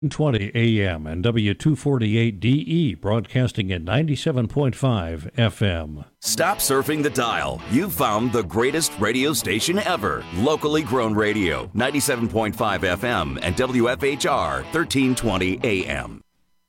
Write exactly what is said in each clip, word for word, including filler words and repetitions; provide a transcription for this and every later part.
twenty A M and W two forty-eight D E, broadcasting at ninety-seven point five F M. Stop surfing the dial. You've found the greatest radio station ever. Locally grown radio, ninety-seven point five F M and W F H R, thirteen twenty A M.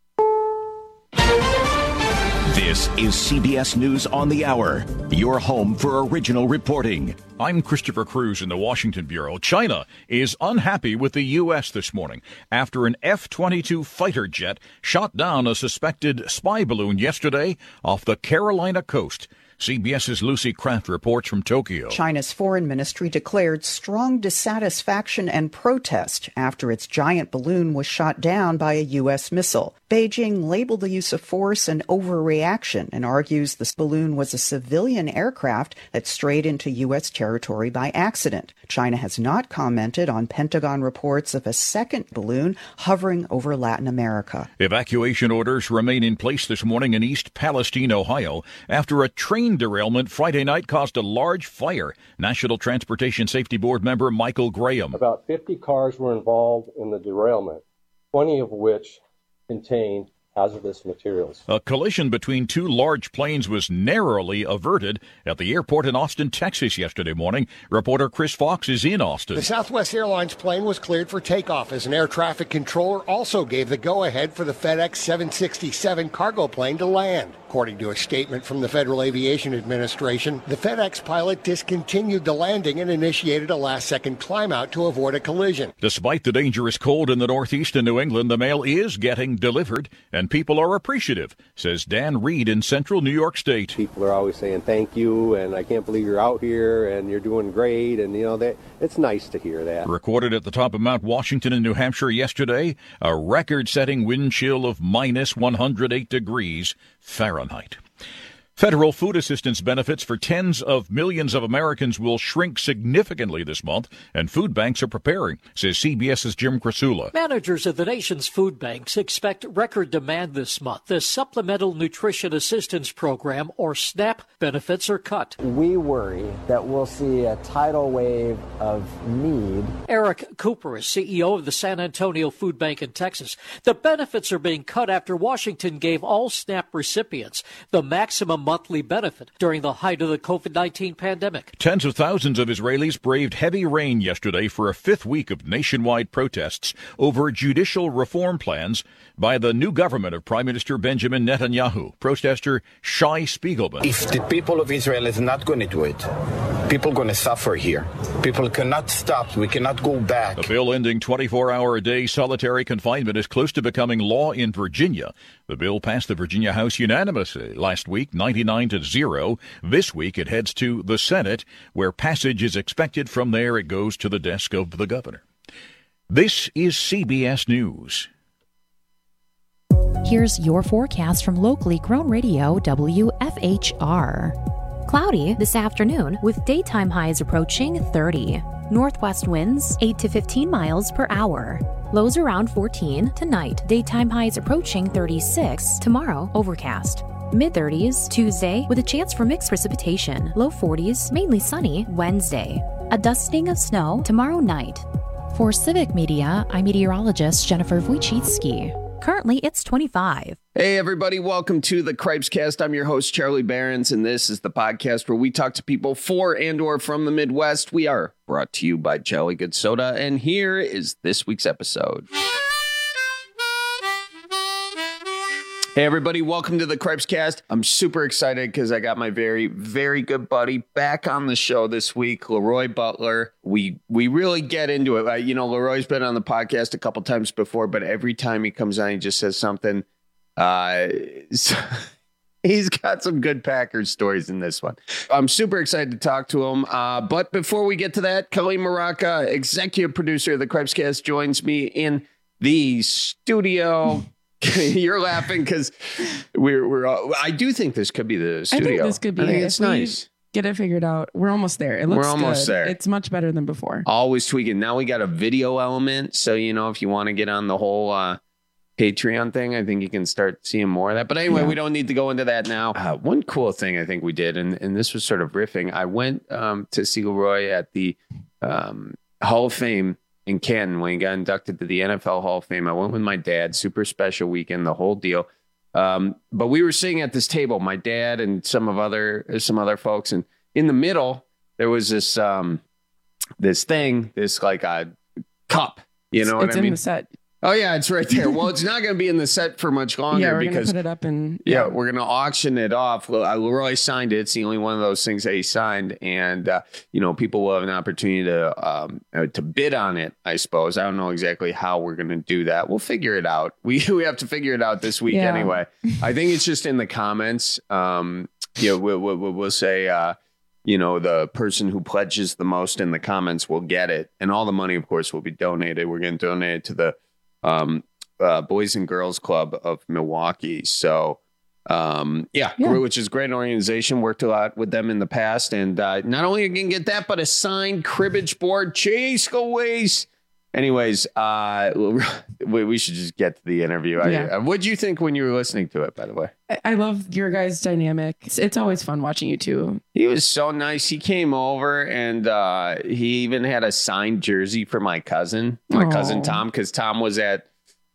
This is C B S News on the Hour, your home for original reporting. I'm Christopher Cruz in the Washington Bureau. China is unhappy with the U S this morning after an F twenty-two fighter jet shot down a suspected spy balloon yesterday off the Carolina coast. CBS's Lucy Kraft reports from Tokyo. China's foreign ministry declared strong dissatisfaction and protest after its giant balloon was shot down by a U S missile. Beijing labeled the use of force an overreaction and argues the balloon was a civilian aircraft that strayed into U S territory by accident. China has not commented on Pentagon reports of a second balloon hovering over Latin America. Evacuation orders remain in place this morning in East Palestine, Ohio, after a train derailment Friday night caused a large fire. National Transportation Safety Board member Michael Graham. About fifty cars were involved in the derailment, twenty of which contained hazardous materials. A collision between two large planes was narrowly averted at the airport in Austin, Texas yesterday morning. Reporter Chris Fox is in Austin. The Southwest Airlines plane was cleared for takeoff as an air traffic controller also gave the go-ahead for the FedEx seven sixty-seven cargo plane to land. According to a statement from the Federal Aviation Administration, the FedEx pilot discontinued the landing and initiated a last-second climb-out to avoid a collision. Despite the dangerous cold in the Northeast and New England, the mail is getting delivered, and people are appreciative, says Dan Reed in central New York State. People are always saying thank you, and I can't believe you're out here, and you're doing great, and, you know, that it's nice to hear that. Recorded at the top of Mount Washington in New Hampshire yesterday, a record-setting wind chill of minus one hundred eight degrees Fahrenheit. Federal food assistance benefits for tens of millions of Americans will shrink significantly this month, and food banks are preparing, says CBS's Jim Krasula. Managers of the nation's food banks expect record demand this month. The Supplemental Nutrition Assistance Program, or SNAP, benefits are cut. We worry that we'll see a tidal wave of need. Eric Cooper is C E O of the San Antonio Food Bank in Texas. The benefits are being cut after Washington gave all SNAP recipients the maximum monthly benefit during the height of the COVID nineteen pandemic. Tens of thousands of Israelis braved heavy rain yesterday for a fifth week of nationwide protests over judicial reform plans by the new government of Prime Minister Benjamin Netanyahu. Protester Shai Spiegelman. If the people of Israel is not going to do it, people are going to suffer here. People cannot stop. We cannot go back. The bill ending twenty-four hour a day solitary confinement is close to becoming law in Virginia. The bill passed the Virginia House unanimously last week, ninety-nine to zero. This week it heads to the Senate, where passage is expected. From there it goes to the desk of the governor. This is C B S News. Here's your forecast from locally grown radio W F H R. Cloudy this afternoon with daytime highs approaching thirty. Northwest winds eight to fifteen miles per hour. Lows around fourteen tonight. Daytime highs approaching thirty-six. Tomorrow, overcast. Mid-thirties Tuesday with a chance for mixed precipitation. Low forties, mainly sunny Wednesday. A dusting of snow tomorrow night. For Civic Media, I'm meteorologist Jennifer Wojcicki. Currently, it's twenty-five. Hey, everybody. Welcome to the Cripescast. I'm your host, Charlie Behrens, and this is the podcast where we talk to people for and or from the Midwest. We are brought to you by Jolly Good Soda, and here is this week's episode. Hey, everybody. Welcome to the Cripescast. I'm super excited because I got my very, very good buddy back on the show this week, Leroy Butler. We we really get into it. Uh, you know, Leroy's been on the podcast a couple times before, but every time he comes on, he just says something. Uh, so he's got some good Packers stories in this one. I'm super excited to talk to him. Uh, but before we get to that, Kelly Maraca, executive producer of the Cripescast, joins me in the studio. You're laughing because we're we're. All, I do think this could be the studio. I think this could be. I think it. it's if nice. Get it figured out. We're almost there. It looks We're almost good. there. It's much better than before. Always tweaking. Now we got a video element, so you know if you want to get on the whole uh, Patreon thing, I think you can start seeing more of that. But anyway, yeah. We don't need to go into that now. Uh, one cool thing I think we did, and and this was sort of riffing. I went um, to see Leroy at the um, Hall of Fame in Canton when he got inducted to the N F L Hall of Fame. I went with my dad. Super special weekend, the whole deal. Um, but we were sitting at this table, my dad and some of other some other folks, and in the middle there was this um, this thing, this like a cup. You know it's what I in mean? The set. Oh yeah, it's right there. Well, it's not going to be in the set for much longer Yeah, we're because gonna put it up and yeah, we're going to auction it off. Well, uh, Leroy signed it. It's the only one of those things that he signed, and uh, you know, people will have an opportunity to um, uh, to bid on it. I suppose I don't know exactly how we're going to do that. We'll figure it out. We we have to figure it out this week Yeah. anyway. I think it's just in the comments. Um, you know, we'll, we'll, we'll say. Uh, you know, the person who pledges the most in the comments will get it, and all the money, of course, will be donated. We're going to donate it to the um, uh, Boys and Girls Club of Milwaukee. So, um, yeah, Yeah. which is a great organization. Worked a lot with them in the past. And uh, not only are you going to get that, but a signed cribbage board. Chase Gaways. Anyways, uh, we, we should just get to the interview. Yeah. I, what did you think when you were listening to it, by the way? I, I love your guys' dynamic. It's, it's always fun watching you two. He was so nice. He came over and uh, he even had a signed jersey for my cousin, my Aw. cousin Tom, because Tom was at,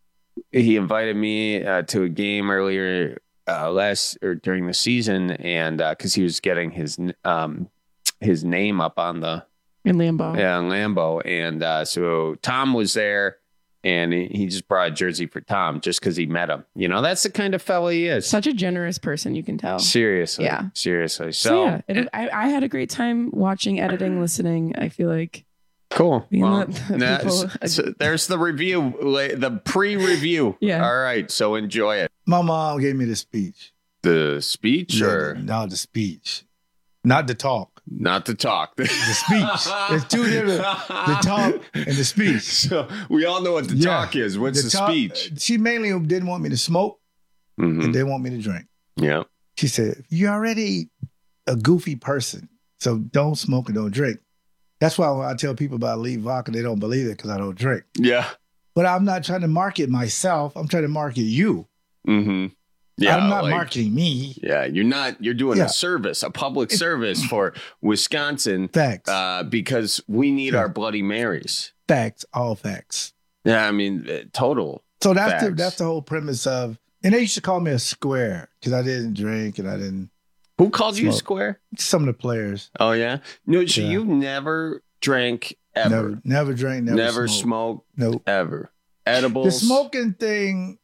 he invited me uh, to a game earlier uh, last or during the season. And because uh, he was getting his um, his name up on the, In Lambeau. yeah, in Lambeau. And uh, so Tom was there and he, he just brought a jersey for Tom just because he met him. You know, that's the kind of fella he is. Such a generous person, you can tell. Seriously. Yeah. Seriously. So, So, yeah, it, I, I had a great time watching, editing, listening. I feel like cool. being Well, the- the nah, people- s- so there's the review, la- the pre-review. Yeah. All right. So enjoy it. My mom gave me the speech. The speech or no, the speech, not the talk. Not the talk. The speech. There's two different. The talk and the speech. So we all know what the Yeah. talk is. What's the, talk- speech? She mainly didn't want me to smoke Mhm. and didn't want me to drink. Yeah. She said, "You're already a goofy person, so don't smoke and don't drink." That's why when I tell people about Elite Vodka, they don't believe it because I don't drink. Yeah. But I'm not trying to market myself. I'm trying to market you. Mm-hmm. Yeah. I'm not like- marketing me. Yeah, you're not. You're doing Yeah. a service, a public service for Wisconsin. Facts. Uh, because we need our Bloody Marys. Facts, all facts. Yeah, I mean, uh, total. So that's the facts. that's the whole premise of. And they used to call me a square because I didn't drink and I didn't. Who called you smoke. square? Some of the players. Oh yeah. No, so Yeah. you never drank ever. Never, never drank. Never, Never smoked. smoked. Nope. Ever. The Edibles. smoking thing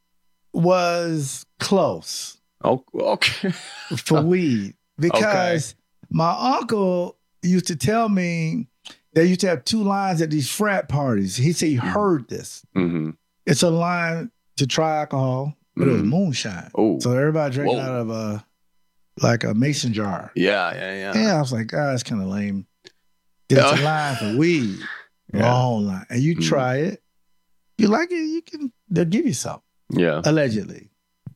was close Oh, okay. for weed because my uncle used to tell me they used to have two lines at these frat parties. He said he heard this. Mm-hmm. It's a line to try alcohol, but it was Mhm. moonshine. Oh. So everybody drinking Whoa. out of a like a mason jar. Yeah, yeah, yeah. Yeah, I was like, ah, that's kind of lame. There's a Yeah. line for weed, Yeah. long line, and you Mhm. try it. You like it, you can. They'll give you some. Yeah. Allegedly,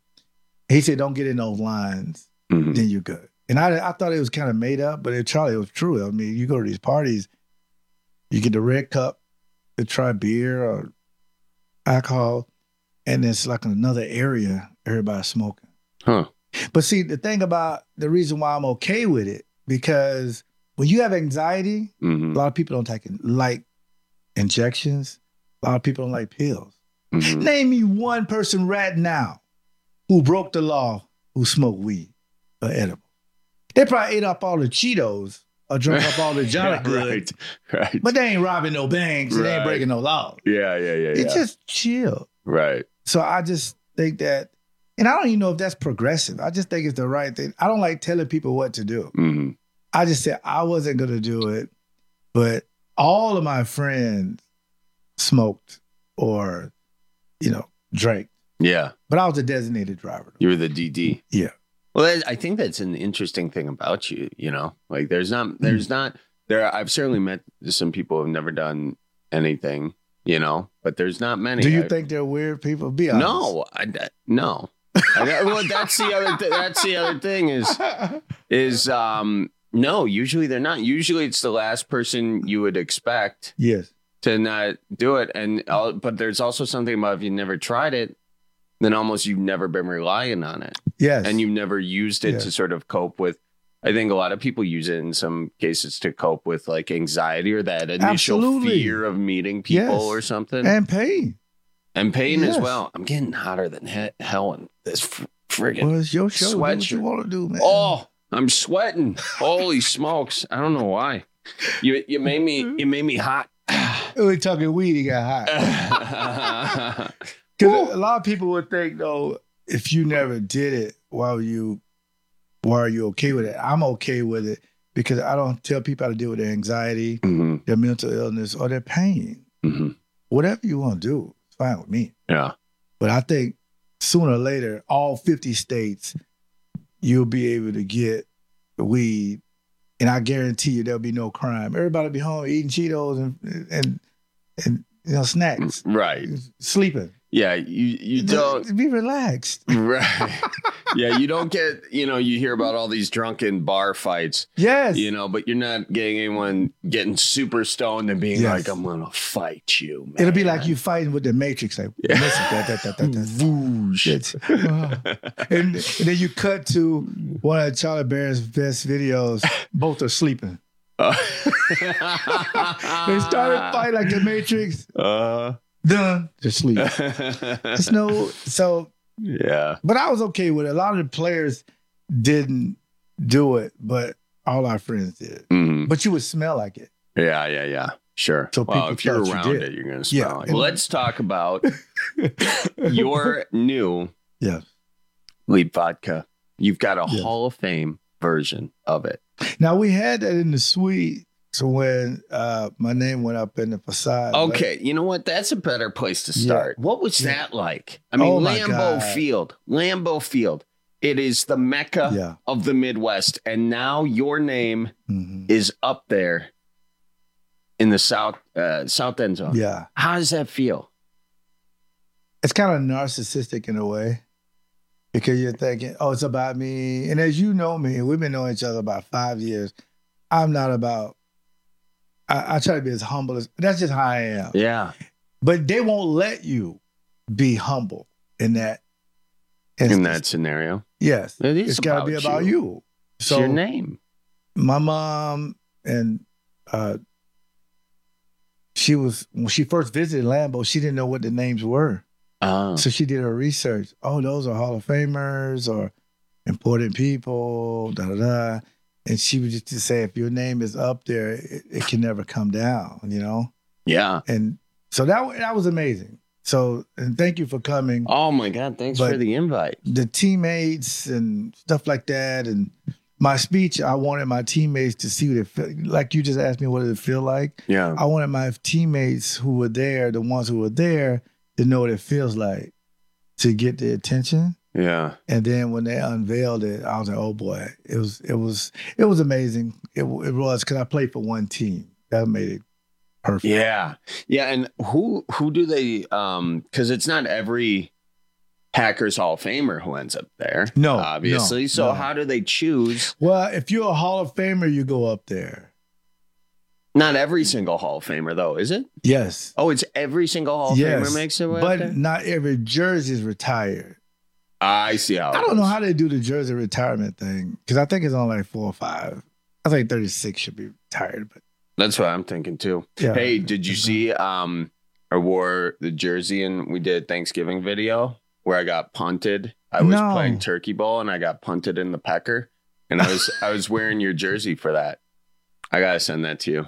he said, "Don't get in those lines, Mhm. then you're good." And I, I thought it was kind of made up, but it Charlie, it was true. I mean, you go to these parties, you get the red cup to try beer or alcohol, and it's like another area everybody's smoking. Huh. But see, the thing about the reason why I'm okay with it, because when you have anxiety, Mhm. a lot of people don't take it, like injections. A lot of people don't like pills. Mhm. Name me one person right now who broke the law who smoked weed or edible. They probably ate up all the Cheetos or drank up all the Johnny Yeah, Good, right. Right. but they ain't robbing no banks and they ain't Right. breaking no laws. Yeah, yeah, yeah. It's yeah. just chill. right. So I just think that, and I don't even know if that's progressive. I just think it's the right thing. I don't like telling people what to do. Mm-hmm. I just said I wasn't going to do it, but all of my friends smoked or, you know, drank. Yeah. But I was a designated driver. You were the D D. Yeah. Well, that, I think that's an interesting thing about you. You know, like there's not, there's not there. I've certainly met some people who've never done anything. You know, but there's not many. Do you I- think they're weird people? Be honest. No, I, I- no. I, well, that's the other. Th- that's the other thing is is um no. Usually they're not. Usually it's the last person you would expect Yes. to not do it, and uh, but there's also something about if you never tried it, then almost you've never been relying on it, Yes. and you've never used it Yes. to sort of cope with I think a lot of people use it in some cases to cope with like anxiety or that initial Absolutely. fear of meeting people Yes. or something. And pain. And pain Yes. as well. I'm getting hotter than he- hell in this fr- friggin' Well, it's your show. Do what sweatshirt. you want to do, man. Oh, I'm sweating. Holy smokes. I don't know why. You you made me you made me hot. We're talking weed, he got hot. Because a lot of people would think, though, if you never did it, why were you, why are you okay with it? I'm okay with it because I don't tell people how to deal with their anxiety, mm-hmm. their mental illness, or their pain. Mm-hmm. Whatever you want to do, it's fine with me. Yeah. But I think sooner or later, all fifty states, you'll be able to get weed, and I guarantee you there'll be no crime. Everybody will be home eating Cheetos and and and you know snacks, Right. sleeping. Yeah, you you don't Be relaxed. right. Yeah, you don't get, you know, you hear about all these drunken bar fights. Yes. You know, but you're not getting anyone getting super stoned and being Yes. like, I'm gonna fight you, man. It'll be like you fighting with the Matrix, like Yeah. listen, that, that, that, that, that. It's- uh, and, and then you cut to one of Charlie Bear's best videos. Both are sleeping. Uh, They started fighting like the Matrix. uh, Done. Just sleep. It's no. So, yeah. but I was okay with it. A lot of the players didn't do it, but all our friends did. Mhm. But you would smell like it. Yeah, yeah, yeah. Sure. So well, people if you're thought you around did. it, you're gonna smell Yeah. like it. Let's talk about your new Yeah. Leap vodka. You've got a Yes. Hall of Fame version of it. Now we had that in the suite. So when uh, my name went up in the facade. Okay, you know what? That's a better place to Yeah. start. What was Yeah. that like? I mean, Oh, my Lambeau God. Field, Lambeau Field. It is the mecca Yeah. of the Midwest, and now your name Mhm. is up there in the south uh, south end zone. Yeah. How does that feel? It's kind of narcissistic in a way because you're thinking, oh, it's about me. And as you know me, we've been knowing each other about five years. I'm not about, I, I try to be as humble as, that's just how I am. Yeah, But they won't let you be humble in that. in instance. that scenario, Yes. it is It's got to be about you. It's your name. My mom and uh, she was, when she first visited Lambeau, she didn't know what the names were. Oh, So she did her research. Oh, those are Hall of Famers or important people, da da da. And she would just say, if your name is up there, it, it can never come down, you know? yeah. And so that that was amazing. So, and thank you for coming. Oh my God! Thanks But- for the invite. The teammates and stuff like that. And my speech, I wanted my teammates to see what it felt like. You just asked me what did it feel like. Yeah, I wanted my teammates who were there, the ones who were there, to know what it feels like to get the attention. yeah. And then when they unveiled it, I was like, "Oh boy, it was it was it was amazing. It, it was because I played for one team. That made it perfect." Yeah. Yeah. And who who do they um because it's not every Hackers Hall of Famer who ends up there. No, Obviously. no, so no. how do they choose? Well, if you're a Hall of Famer, you go up there. Not every single Hall of Famer though, is it? Yes. Oh, it's every single Hall of yes. Famer makes it way up but there? not every jersey is retired. I see how it I don't know goes. how they do the jersey retirement thing because I think it's only like four or five. I think thirty-six should be retired, but That's what I'm thinking too. Yeah. Hey, did you see um I wore the jersey and we did Thanksgiving video where I got punted. I was No. playing turkey ball and I got punted in the pecker. And I was I was wearing your jersey for that. I gotta send that to you.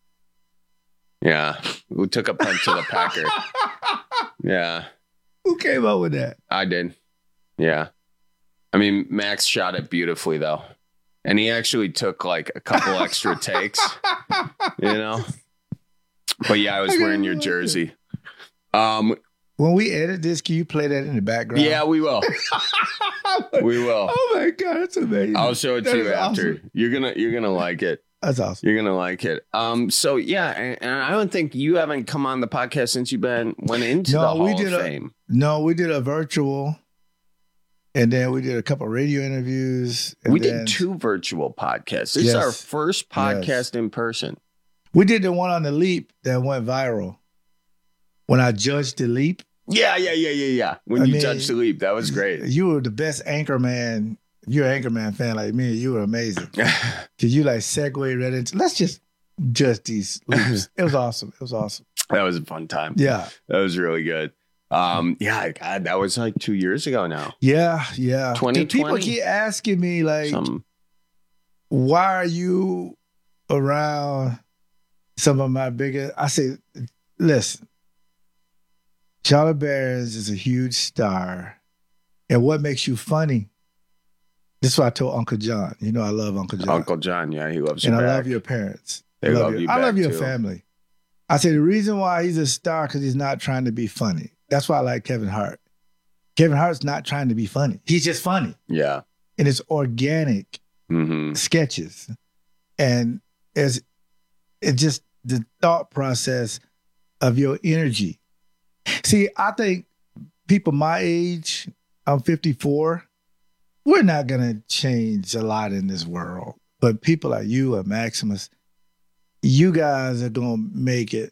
Yeah. We took a punt to the pecker. Yeah. who came up with that? I did. Yeah. I mean, Max shot it beautifully though. And he actually took like a couple extra takes, you know? But yeah, I was I wearing your gotta jersey. Um, When we edit this, can you play that in the background? yeah, we will. We will. Oh my God, that's amazing. I'll show it That to is you after. awesome. You're gonna you're gonna like it. That's awesome. You're gonna like it. Um, so yeah, and, and I don't think you haven't come on the podcast since you've been went into No, the Hall we of did a- Fame. No, we did a virtual, and then we did a couple of radio interviews. And We then did two virtual podcasts. This is Yes. our first podcast Yes. in person. We did the one on the leap that went viral. When I judged the leap, Yeah, yeah, yeah, yeah, yeah. When I you mean, touched the leap, that was great. you were the best anchor man If you're an Anchorman fan like me, you were amazing. Cause you like segue right into. Let's just judge these loops. It was awesome. It was awesome. That was a fun time. Yeah, that was really good. Um, yeah, God, that was like two years ago now. Yeah, yeah. twenty twenty. People keep asking me like, Some... why are you around some of my biggest? I say, listen, Charlotte Bears is a huge star, and what makes you funny? This is what I told Uncle John. You know, I love Uncle John. Uncle John, yeah, he loves you. And back. I love your parents. They I love, love your, you. I back love your too. family. I say the reason why he's a star because he's not trying to be funny. That's why I like Kevin Hart. Kevin Hart's not trying to be funny. He's just funny. Yeah. And it's organic mm-hmm. sketches. And it's, it's just the thought process of your energy. See, I think people my age, I'm fifty-four, we're not going to change a lot in this world. But people like you and Maximus, you guys are going to make it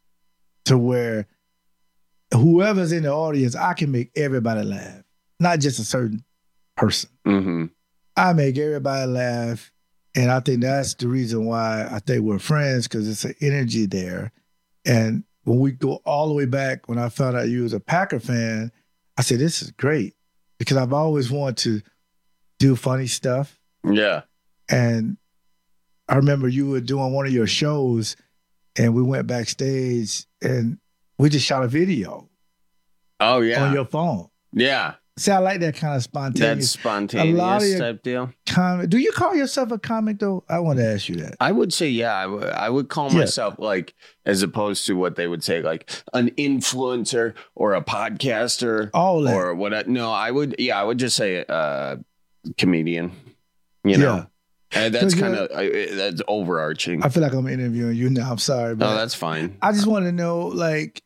to where whoever's in the audience, I can make everybody laugh, not just a certain person. Mm-hmm. I make everybody laugh, and I think that's the reason why I think we're friends, because it's an energy there. And when we go all the way back, when I found out you was a Packer fan, I said, this is great, because I've always wanted to do funny stuff. Yeah. And I remember you were doing one of your shows, and we went backstage, and we just shot a video. Oh, yeah. On your phone. Yeah. See, I like that kind of spontaneous. That spontaneous a lot of your type deal. Comic. Do you call yourself a comic, though? I want to ask you that. I would say, yeah. I, w- I would call Yeah. myself, like, as opposed to what they would say, like, an influencer or a podcaster. All that. Or what? I, no, I would, yeah, I would just say uh, comedian. You know? Yeah. And that's 'Cause kind you're- of, that's overarching. I feel like I'm interviewing you now. I'm sorry. But No, that's fine. I just want to know, like,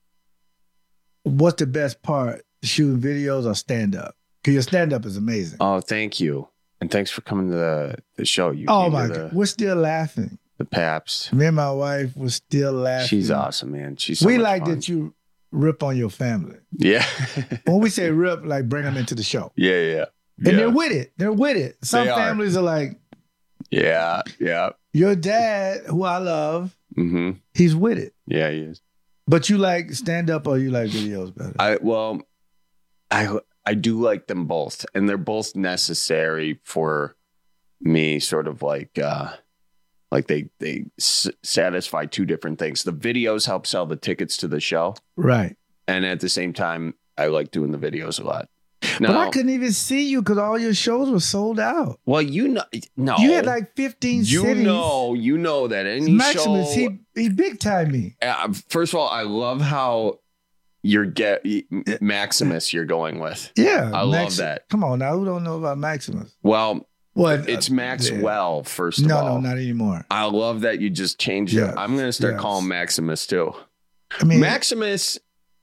what's the best part? Shooting videos or stand up? Because your stand up is amazing. Oh, thank you. And thanks for coming to the, the show. You Oh came my to God. the, We're still laughing. the Paps. Me and my wife were still laughing. She's awesome, man. She's so we much like fun. that you rip on your family. Yeah. When we say rip, like bring them into the show. Yeah, yeah. And yeah. they're with it. They're with it. Some They are. families are like, Yeah, yeah. your dad, who I love, Mm-hmm. he's with it. Yeah, he is. But you like stand up or you like videos better? I well, I I do like them both, and they're both necessary for me. Sort of like uh, like they they s- satisfy two different things. The videos help sell the tickets to the show, Right. and at the same time, I like doing the videos a lot. But Now, I couldn't even see you because all your shows were sold out. well, you know, no, You had like fifteen you cities. know, you know that any Maximus, show. he, he big time me. Uh, first of all, I love how you're get Maximus. You're going with. Yeah. I love Max- that. Come on now, who don't know about Maximus? Well, What? it's uh, Maxwell. First of No, all, no, not anymore. I love that you just changed Yes, it. I'm gonna start yes. calling Maximus too. I mean, Maximus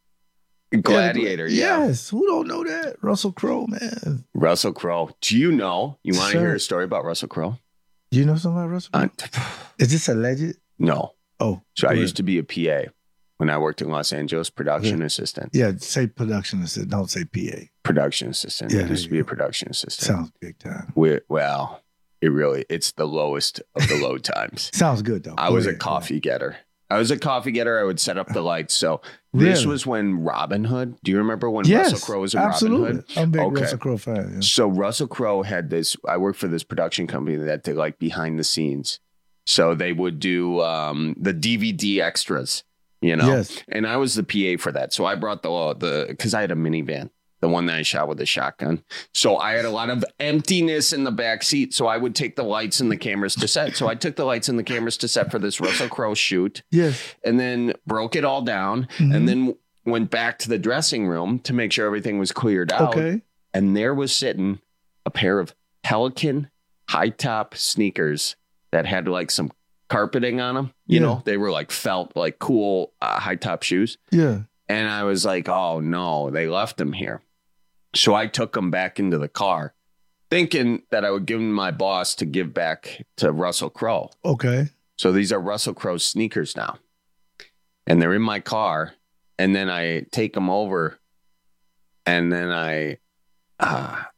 Gladiator. Yeah, Yes. Who don't know that? Russell Crowe, man. Russell Crowe. Do you know? You want to Sir. hear a story about Russell Crowe? Do you know something about Russell Crowe? Uh, Is this alleged? no. Oh. So I go used to be a P A when I worked in Los Angeles, production Yeah. assistant. Yeah, say production assistant. Don't say P A. Production assistant. Yeah, I there used to you be a go. production assistant. Sounds big time. We, well, it really, it's the lowest of the low times. Sounds good though. I Go was a ahead, go coffee getter. I was a coffee getter. I would set up the lights. So this Really? was when Robin Hood. Do you remember when Yes, Russell Crowe was in absolutely. Robin Hood? I'm a big Okay. Russell Crowe fan. Yeah. So Russell Crowe had this. I worked for this production company that did like behind the scenes. So they would do um, the D V D extras, you know. Yes. And I was the P A for that. So I brought the the because I had a minivan, the one that I shot with a shotgun. So I had a lot of emptiness in the back seat. So I would take the lights and the cameras to set. So I took the lights and the cameras to set for this Russell Crowe shoot. Yes. And then broke it all down, Mhm. and then went back to the dressing room to make sure everything was cleared out. Okay. And there was sitting a pair of Pelican high top sneakers that had like some carpeting on them. You Yeah. know, they were like felt, like cool uh, high top shoes. Yeah. And I was like, oh no, they left them here. So I took them back into the car, thinking that I would give them to my boss to give back to Russell Crowe. Okay. So these are Russell Crowe's sneakers now. And they're in my car. And then I take them over. And then I uh,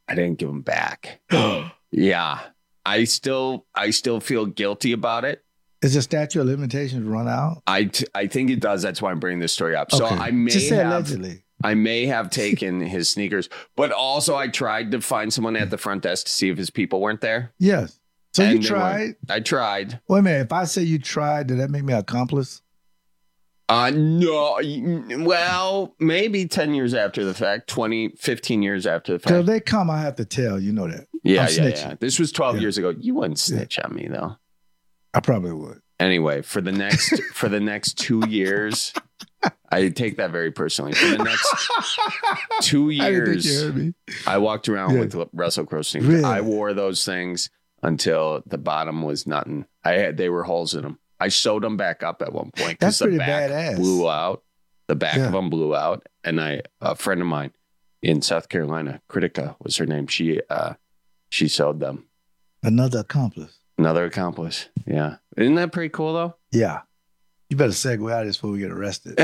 I didn't give them back. Yeah. I still I still feel guilty about it. Is the statute of limitations run out? I, t- I think it does. That's why I'm bringing this story up. So Okay. I may Just say have allegedly. I may have taken his sneakers, but also I tried to find someone at the front desk to see if his people weren't there. Yes. So And you they tried? weren't. I tried. Wait a minute. If I say you tried, did that make me an accomplice? Uh, no. Well, maybe ten years after the fact, twenty, fifteen years after the Because fact. if they come, I have to tell. You know that. Yeah, I'm yeah, snitching. yeah. This was twelve Yeah. years ago. You wouldn't snitch on me, though. I probably would. Anyway, for the next for the next two years, I take that very personally. For the next two I didn't think years, you heard me. I walked around Yeah. with Russell Crowe sneakers. Really? I wore those things until the bottom was nothing. I had they were holes in them. I sewed them back up at one point That's because the pretty back badass. blew out. The back Yeah. of them blew out, and I a friend of mine in South Carolina, Critica was her name. She uh she sewed them. Another accomplice. Another accomplice. Yeah, isn't that pretty cool though? Yeah. You better segue out of this before we get arrested.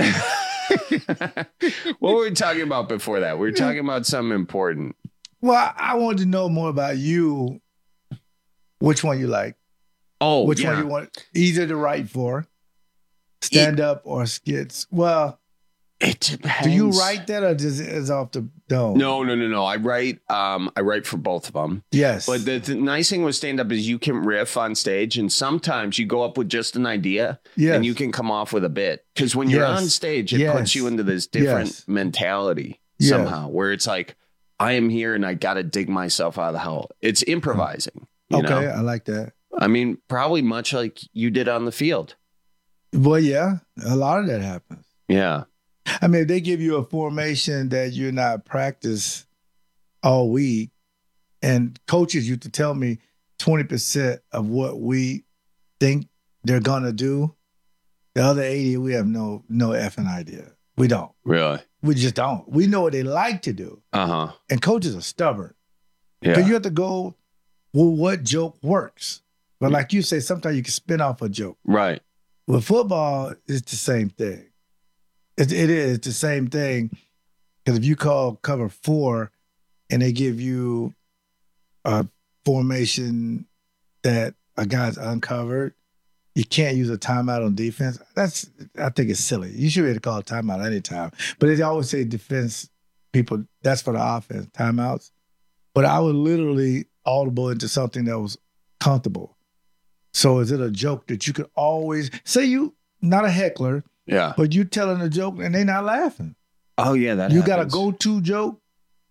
What were we talking about before that? We were talking about something important. Well, I I wanted to know more about you. Which one you like? Oh, Which yeah. one you want easier to write for? Stand up or skits? Well, it depends. Do you write that or does it is off the dome? No, no, no, no. I write. Um, I write for both of them. Yes. But the, the nice thing with stand up is you can riff on stage, and sometimes you go up with just an idea, Yes. and you can come off with a bit. Because when you're Yes. on stage, it Yes. puts you into this different Yes. mentality Yes. somehow, where it's like, I am here, and I got to dig myself out of the hell. It's improvising. You Okay, know? I like that. I mean, probably much like you did on the field. Well, yeah, a lot of that happens. Yeah. I mean, if they give you a formation that you're not practice all week, and coaches used to tell me twenty percent of what we think they're gonna do, the other eighty we have no no effing idea. We don't. Really? We just don't. We know what they like to do, Uh huh. and coaches are stubborn. Yeah. Because you have to go, well, what joke works? But like you say, sometimes you can spin off a joke. Right. With football, it's the same thing. It, it is the same thing. Because if you call cover four and they give you a formation that a guy's uncovered, you can't use a timeout on defense. That's I think it's silly. You should be able to call a timeout anytime. But they always say defense people, that's for the offense, timeouts. But I would literally audible into something that was comfortable. So is it a joke that you could always say you not a heckler, Yeah. but you telling a joke and they not laughing? Oh yeah, that you happens. got a go-to joke?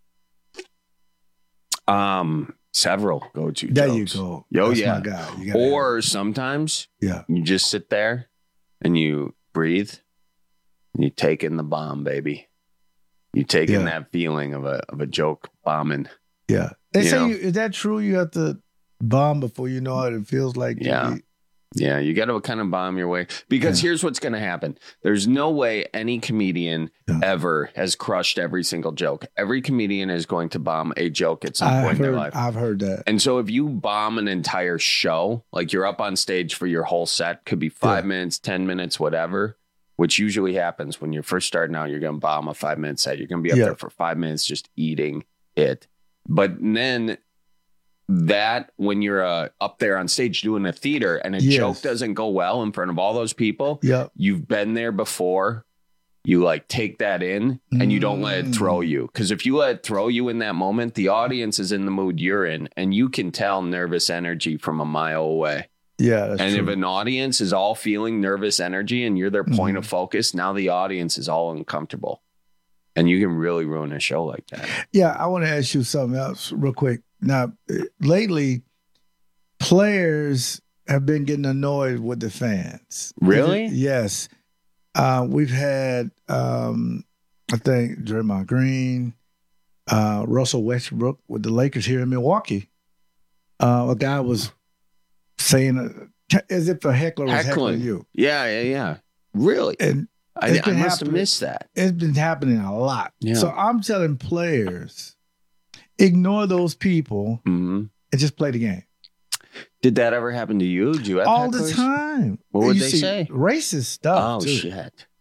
Um, several go-to There jokes. you go. Yo, That's yeah. my guy. You gotta Or sometimes Yeah. you just sit there and you breathe and you take in the bomb, baby. You take in Yeah. that feeling of a of a joke bombing. Yeah. They You say know? you, is that true? You have to bomb before you know what it feels like. to Yeah. be- Yeah, you got to kind of bomb your way. Because here's what's going to happen. There's no way any comedian ever has crushed every single joke. Every comedian is going to bomb a joke at some I've point in heard, their life. I've heard that. And so if you bomb an entire show, like you're up on stage for your whole set, could be five minutes, ten minutes, whatever, which usually happens when you're first starting out, you're going to bomb a five minute set. You're going to be up Yeah. there for five minutes just eating it. But then that when you're uh, up there on stage doing a theater and a Yes. joke doesn't go well in front of all those people, Yeah. you've been there before. You like take that in and you don't let it throw you. Because if you let it throw you in that moment, the audience is in the mood you're in and you can tell nervous energy from a mile away. Yeah. That's and true. if an audience is all feeling nervous energy and you're their point Mm-hmm. of focus, now the audience is all uncomfortable. And you can really ruin a show like that. Yeah, I want to ask you something else real quick. Now, uh, lately, players have been getting annoyed with the fans. Really? Yes. Uh, we've had, um, I think, Draymond Green, uh, Russell Westbrook with the Lakers here in Milwaukee. Uh, a guy was saying uh, as if a heckler was heckling, Heckling. you. Yeah, yeah, yeah. Really? And I, it's I been must have happening- missed that. It's been happening a lot. Yeah. So I'm telling players, ignore those people hmm and just play the game. Did that ever happen to you? Did you have All the hecklers? time. What would You they see say? Racist stuff. Oh, too. shit.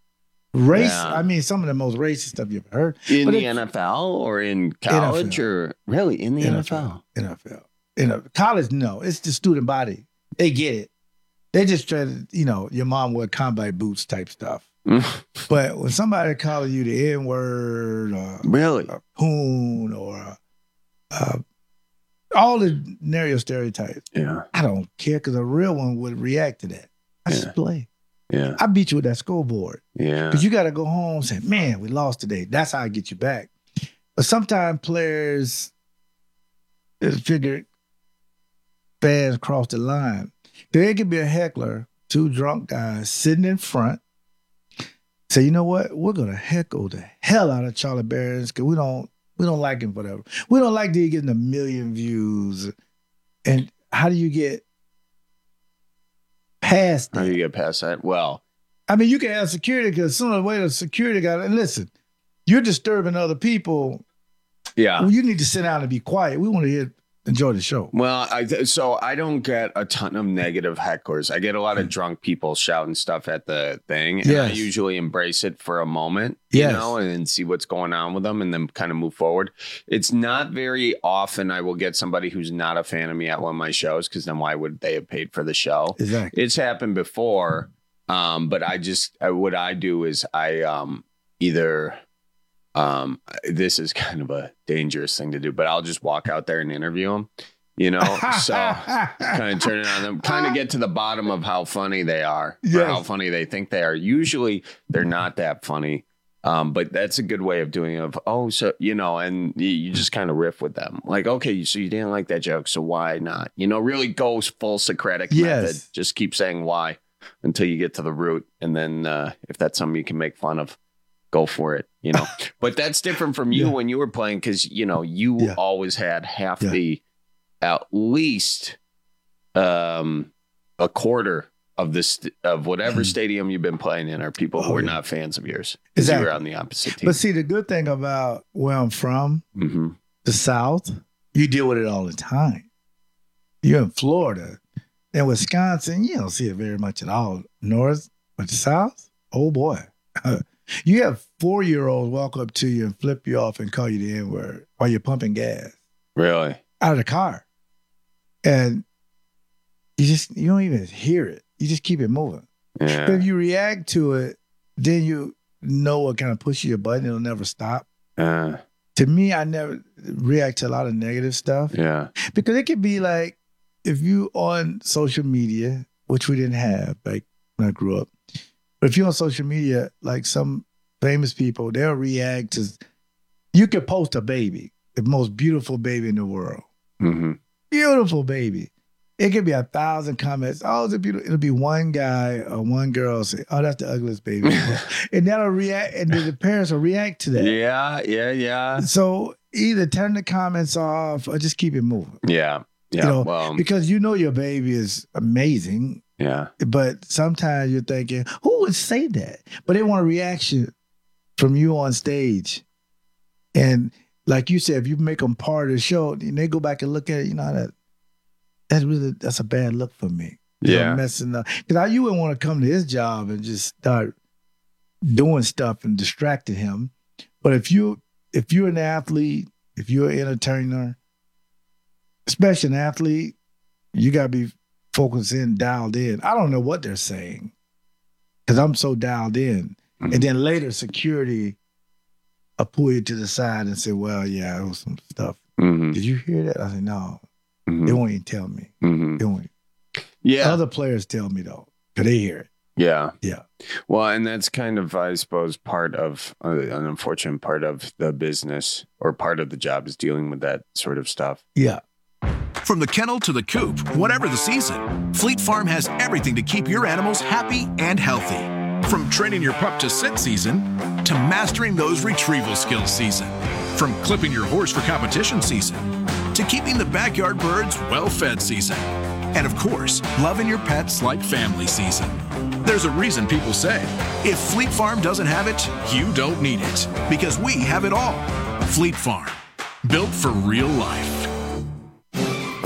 Race, Yeah. I mean, some of the most racist stuff you've ever heard. In But the it- N F L or in college N F L. or really in the N F L? N F L. In a college, no. It's the student body. They get it. They just try to, you know, your mom wear combat boots type stuff. But when somebody calling you the N word, or really, a poon, or uh, all the narrow stereotypes, yeah, I don't care because a real one would react to that. I just play. Yeah, I beat you with that scoreboard. Yeah, because you got to go home and say, "Man, we lost today." That's how I get you back. But sometimes players figure fans cross the line. There could be a heckler, two drunk guys sitting in front. Say, you know what? We're gonna heckle the hell out of Charlie Berens because we don't we don't like him, whatever. We don't like that he getting a million views. And how do you get past that? How do you get past that? Well, I mean, you can have security because sooner or later, security got. And listen, you're disturbing other people. Yeah, Well, you need to sit down and be quiet. We want to hear, enjoy the show. Well, I, so I don't get a ton of negative hecklers. I get a lot of drunk people shouting stuff at the thing, and I Yes. usually embrace it for a moment, you Yes. know, and then see what's going on with them, and then kind of move forward. It's not very often I will get somebody who's not a fan of me at one of my shows, because then why would they have paid for the show? Exactly. It's happened before, um, but I just I, what I do is I um, either. Um, this is kind of a dangerous thing to do, but I'll just walk out there and interview them, you know, so kind of turn it on them, kind of get to the bottom of how funny they are, or Yes. how funny they think they are. Usually they're not that funny. Um, but that's a good way of doing it. Of, oh, so, you know, and you, you just kind of riff with them like, okay, so you didn't like that joke. So why not, you know, really go full Socratic Yes. method. Just keep saying why until you get to the root. And then, uh, if that's something you can make fun of, go for it, you know. But that's different from you Yeah. when you were playing, because you know you Yeah. always had half Yeah. the, at least, um, a quarter of this of whatever stadium you've been playing in are people who Oh, are yeah. not fans of yours, because Exactly. you were on the opposite team. But see, the good thing about where I'm from, Mm-hmm. the South, you deal with it all the time. You're in Florida. In Wisconsin, you don't see it very much at all. North, but the South, oh boy. You have four-year-olds walk up to you and flip you off and call you the N-word while you're pumping gas Really? out of the car. And you just, you don't even hear it. You just keep it moving. But Yeah. if you react to it, then you know what kind of pushes your button. It'll never stop. Uh, To me, I never react to a lot of negative stuff yeah. because it could be like if you on social media, which we didn't have like when I grew up. But if you're on social media, like some famous people, they'll react to. You could post a baby, the most beautiful baby in the world, Mm-hmm. beautiful baby. It could be a thousand comments. Oh, it's a beautiful. It'll be one guy or one girl say, "Oh, that's the ugliest baby," and that'll react, and then the parents will react to that. Yeah. Yeah. Yeah. So either turn the comments off or just keep it moving. Yeah. Yeah. You know, well. because you know your baby is amazing, Yeah. but sometimes you're thinking, who would say that? But they want a reaction from you on stage. And like you said, if you make them part of the show, and they go back and look at it, you know, that that's really, that's a bad look for me. You know, Yeah. messing up. Because you wouldn't want to come to his job and just start doing stuff and distracting him. But if you, if you're an athlete, if you're an entertainer, especially an athlete, you got to be focused in, dialed in. I don't know what they're saying because I'm so dialed in. Mm-hmm. And then later, security will pull you to the side and say, well, yeah, it was some stuff. Mm-hmm. Did you hear that? I said, no. Mm-hmm. They won't even tell me. Mm-hmm. They won't. Yeah. Other players tell me, though, because they hear it. Yeah. Yeah. Well, and that's kind of, I suppose, part of uh, an unfortunate part of the business, or part of the job, is dealing with that sort of stuff. Yeah. From the kennel to the coop, whatever the season, Fleet Farm has everything to keep your animals happy and healthy. From training your pup to sit season, to mastering those retrieval skills season. From clipping your horse for competition season, to keeping the backyard birds well-fed season. And of course, loving your pets like family season. There's a reason people say, if Fleet Farm doesn't have it, you don't need it. Because we have it all. Fleet Farm, built for real life.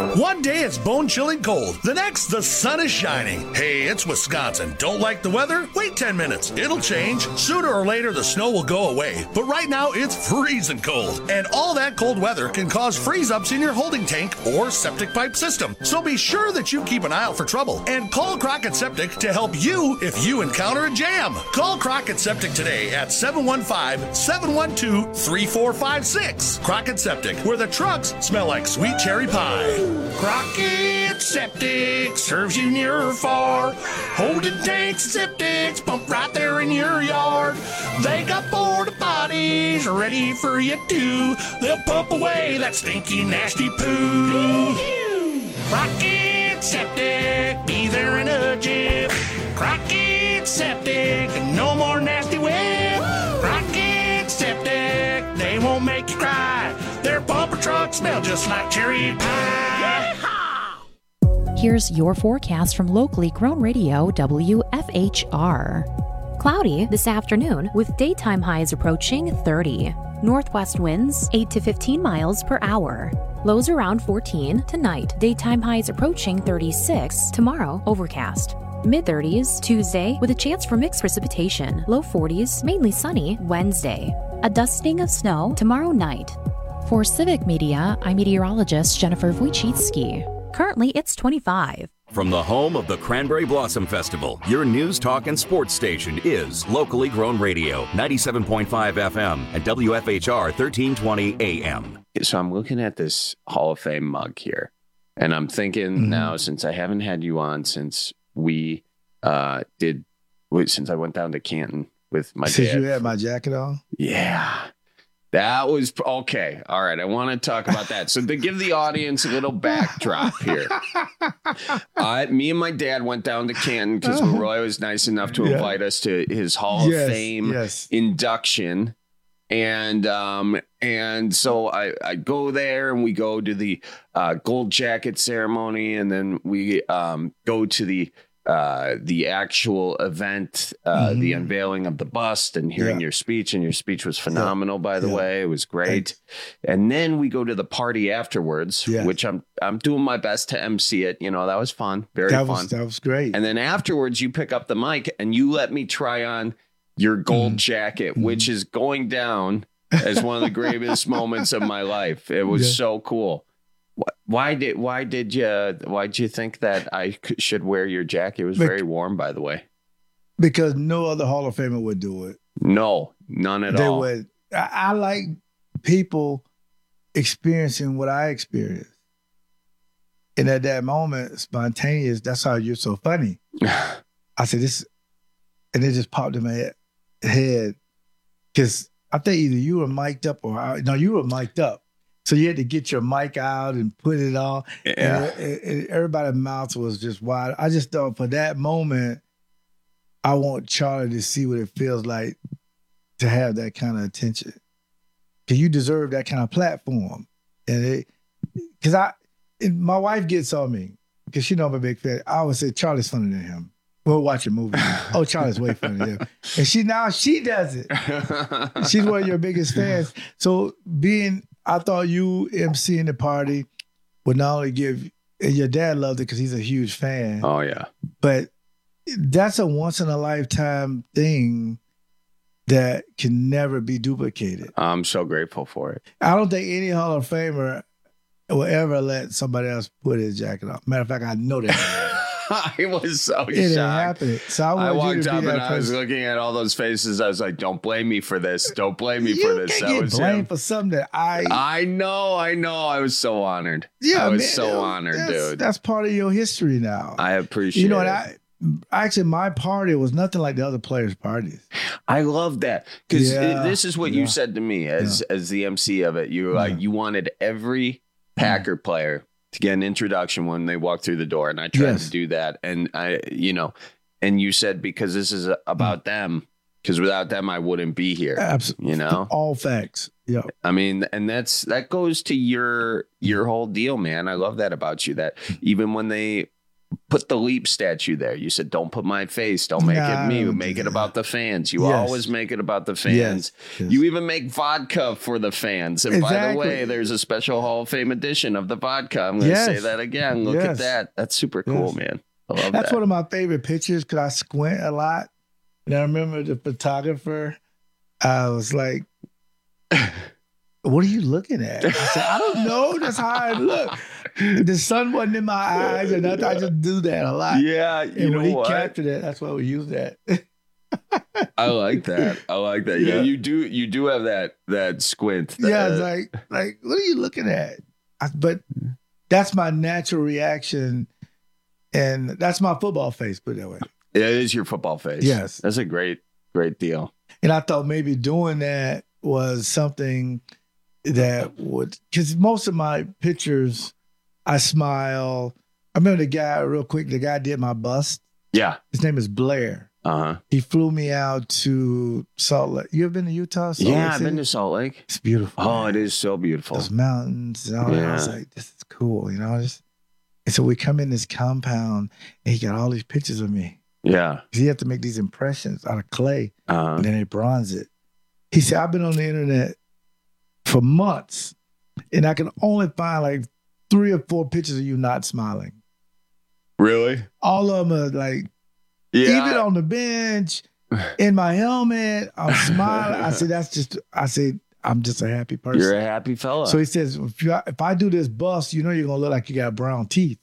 One day it's bone-chilling cold. The next, the sun is shining. Hey, it's Wisconsin. Don't like the weather? Wait ten minutes. It'll change. Sooner or later, the snow will go away. But right now, it's freezing cold. And all that cold weather can cause freeze-ups in your holding tank or septic pipe system. So be sure that you keep an eye out for trouble and call Crockett Septic to help you if you encounter a jam. Call Crockett Septic today at seven one five, seven one two, three four five six. Crockett Septic, where the trucks smell like sweet cherry pie. Crockett Septic serves you near or far. Holding tanks and septics pump right there in your yard. They got porta potties ready for you too. They'll pump away that stinky, nasty poo. Crockett Septic, be there in a jiff. Crockett Septic, no more nasty whip. Crockett Septic, they won't make you cry. Their bumper trucks smell just like cherry pie. Here's your forecast from locally grown radio W F H R. Cloudy this afternoon with daytime highs approaching thirty. Northwest winds eight to fifteen miles per hour. Lows around fourteen tonight. Daytime highs approaching thirty-six. Tomorrow, overcast. Mid-thirties Tuesday with a chance for mixed precipitation. Low forties, mainly sunny Wednesday. A dusting of snow tomorrow night. For Civic Media, I'm meteorologist Jennifer Wojcicki. Currently, it's twenty-five. From the home of the Cranberry Blossom Festival, your news, talk, and sports station is Locally Grown Radio, ninety-seven point five F M and W F H R thirteen twenty A M. So I'm looking at this Hall of Fame mug here, and I'm thinking mm-hmm. now, since I haven't had you on since we uh, did, wait, since I went down to Canton with my since dad. you had my jacket on? Yeah. That was okay. All right. I want to talk about that. So to give the audience a little backdrop here, uh, me and my dad went down to Canton because Roy was nice enough to yeah. invite us to his Hall yes, of Fame yes. induction. And um, and so I, I go there and we go to the uh, gold jacket ceremony, and then we um, go to the uh the actual event, uh mm-hmm. the unveiling of the bust and hearing yeah. your speech, and your speech was phenomenal, yeah. by the yeah. way. It was great. Thanks. And then we go to the party afterwards, yeah. which I'm I'm doing my best to M C it. You know, that was fun. Very that fun. Was, that was great. And then afterwards you pick up the mic and you let me try on your gold mm-hmm. jacket, mm-hmm. which is going down as one of the greatest moments of my life. It was yeah. so cool. Why did why did you why did you think that I should wear your jacket? It was very warm, by the way. Because no other Hall of Famer would do it. No, none at they all. Would. I, I like people experiencing what I experienced, and at that moment, spontaneous. That's how you're so funny. I said this, and it just popped in my head because I think either you were mic'd up or I, no, you were mic'd up. So you had to get your mic out and put it on. Yeah. And, and, and everybody's mouth was just wide. I just thought for that moment, I want Charlie to see what it feels like to have that kind of attention. Because you deserve that kind of platform. And it, because I, it, my wife gets on me, because she know I'm a big fan. I always say, Charlie's funnier than him. We're watching movies. Oh, Charlie's way funnier than him. And she, now she does it. She's one of your biggest fans. So being, I thought you emceeing the party would not only give, and your dad loved it because he's a huge fan. Oh, yeah. But that's a once in a lifetime thing that can never be duplicated. I'm so grateful for it. I don't think any Hall of Famer will ever let somebody else put his jacket on. Matter of fact, I know that. I was so it shocked. Didn't happen. So I, I walked up and person. I was looking at all those faces. I was like, "Don't blame me for this. Don't blame me you for this." Can't that get was blamed him. for something that I. I know. I know. I was so honored. Yeah, I was man, so honored, that's, dude. That's part of your history now. I appreciate. You know, it. and I actually my party was nothing like the other players' parties. I love that because yeah, this is what yeah. you said to me as yeah. as the M C of it. You were like, yeah. you wanted every Packer yeah. player to get an introduction when they walk through the door. And I tried yes. to do that. And I, you know, and you said, because this is about mm. them, because without them, I wouldn't be here. Absolutely. You know, all facts. Yeah. I mean, and that's, that goes to your, your whole deal, man. I love that about you, that even when they, put the Leap statue there. You said, don't put my face. Don't make Nah, it me. I don't Make do it that. about the fans. You Yes. always make it about the fans. Yes, yes. You even make vodka for the fans. And by the Exactly. way, there's a special Hall of Fame edition of the vodka. I'm going to Yes. say that again. Look Yes. at that. That's super cool, Yes. man. I love That's that. one of my favorite pictures because I squint a lot. And I remember the photographer, I was like, what are you looking at? I said, I don't know. That's how I look. The sun wasn't in my eyes or nothing. I just do that a lot. Yeah, you and know when he what? captured it, that's why we use that. I like that. I like that. Yeah, Yeah. you do. You do have that that squint. yeah, that- it's like, like, what are you looking at? I, but that's my natural reaction. And that's my football face, put it that way. it is your football face. Yes. That's a great, great deal. And I thought maybe doing that was something that would, because most of my pictures, I smile. I remember the guy, real quick, the guy did my bust. Yeah. His name is Blair. Uh-huh. He flew me out to Salt Lake. You ever been to Utah? Salt Yeah, Lake I've City? been to Salt Lake. It's beautiful. Oh, it is so beautiful. Those mountains and all that. I was Yeah. like, this is cool, you know? Just, and so we come in this compound and he got all these pictures of me. Yeah. Because he had to make these impressions out of clay. Uh-huh. And then they bronze it. He said, I've been on the internet for months and I can only find like three or four pictures of you not smiling. Really? All of them are like, Yeah. even on the bench, in my helmet, I'm smiling. I said, that's just, I said, I'm just a happy person. You're a happy fella. So he says, if, you, if I do this bust, you know you're going to look like you got brown teeth.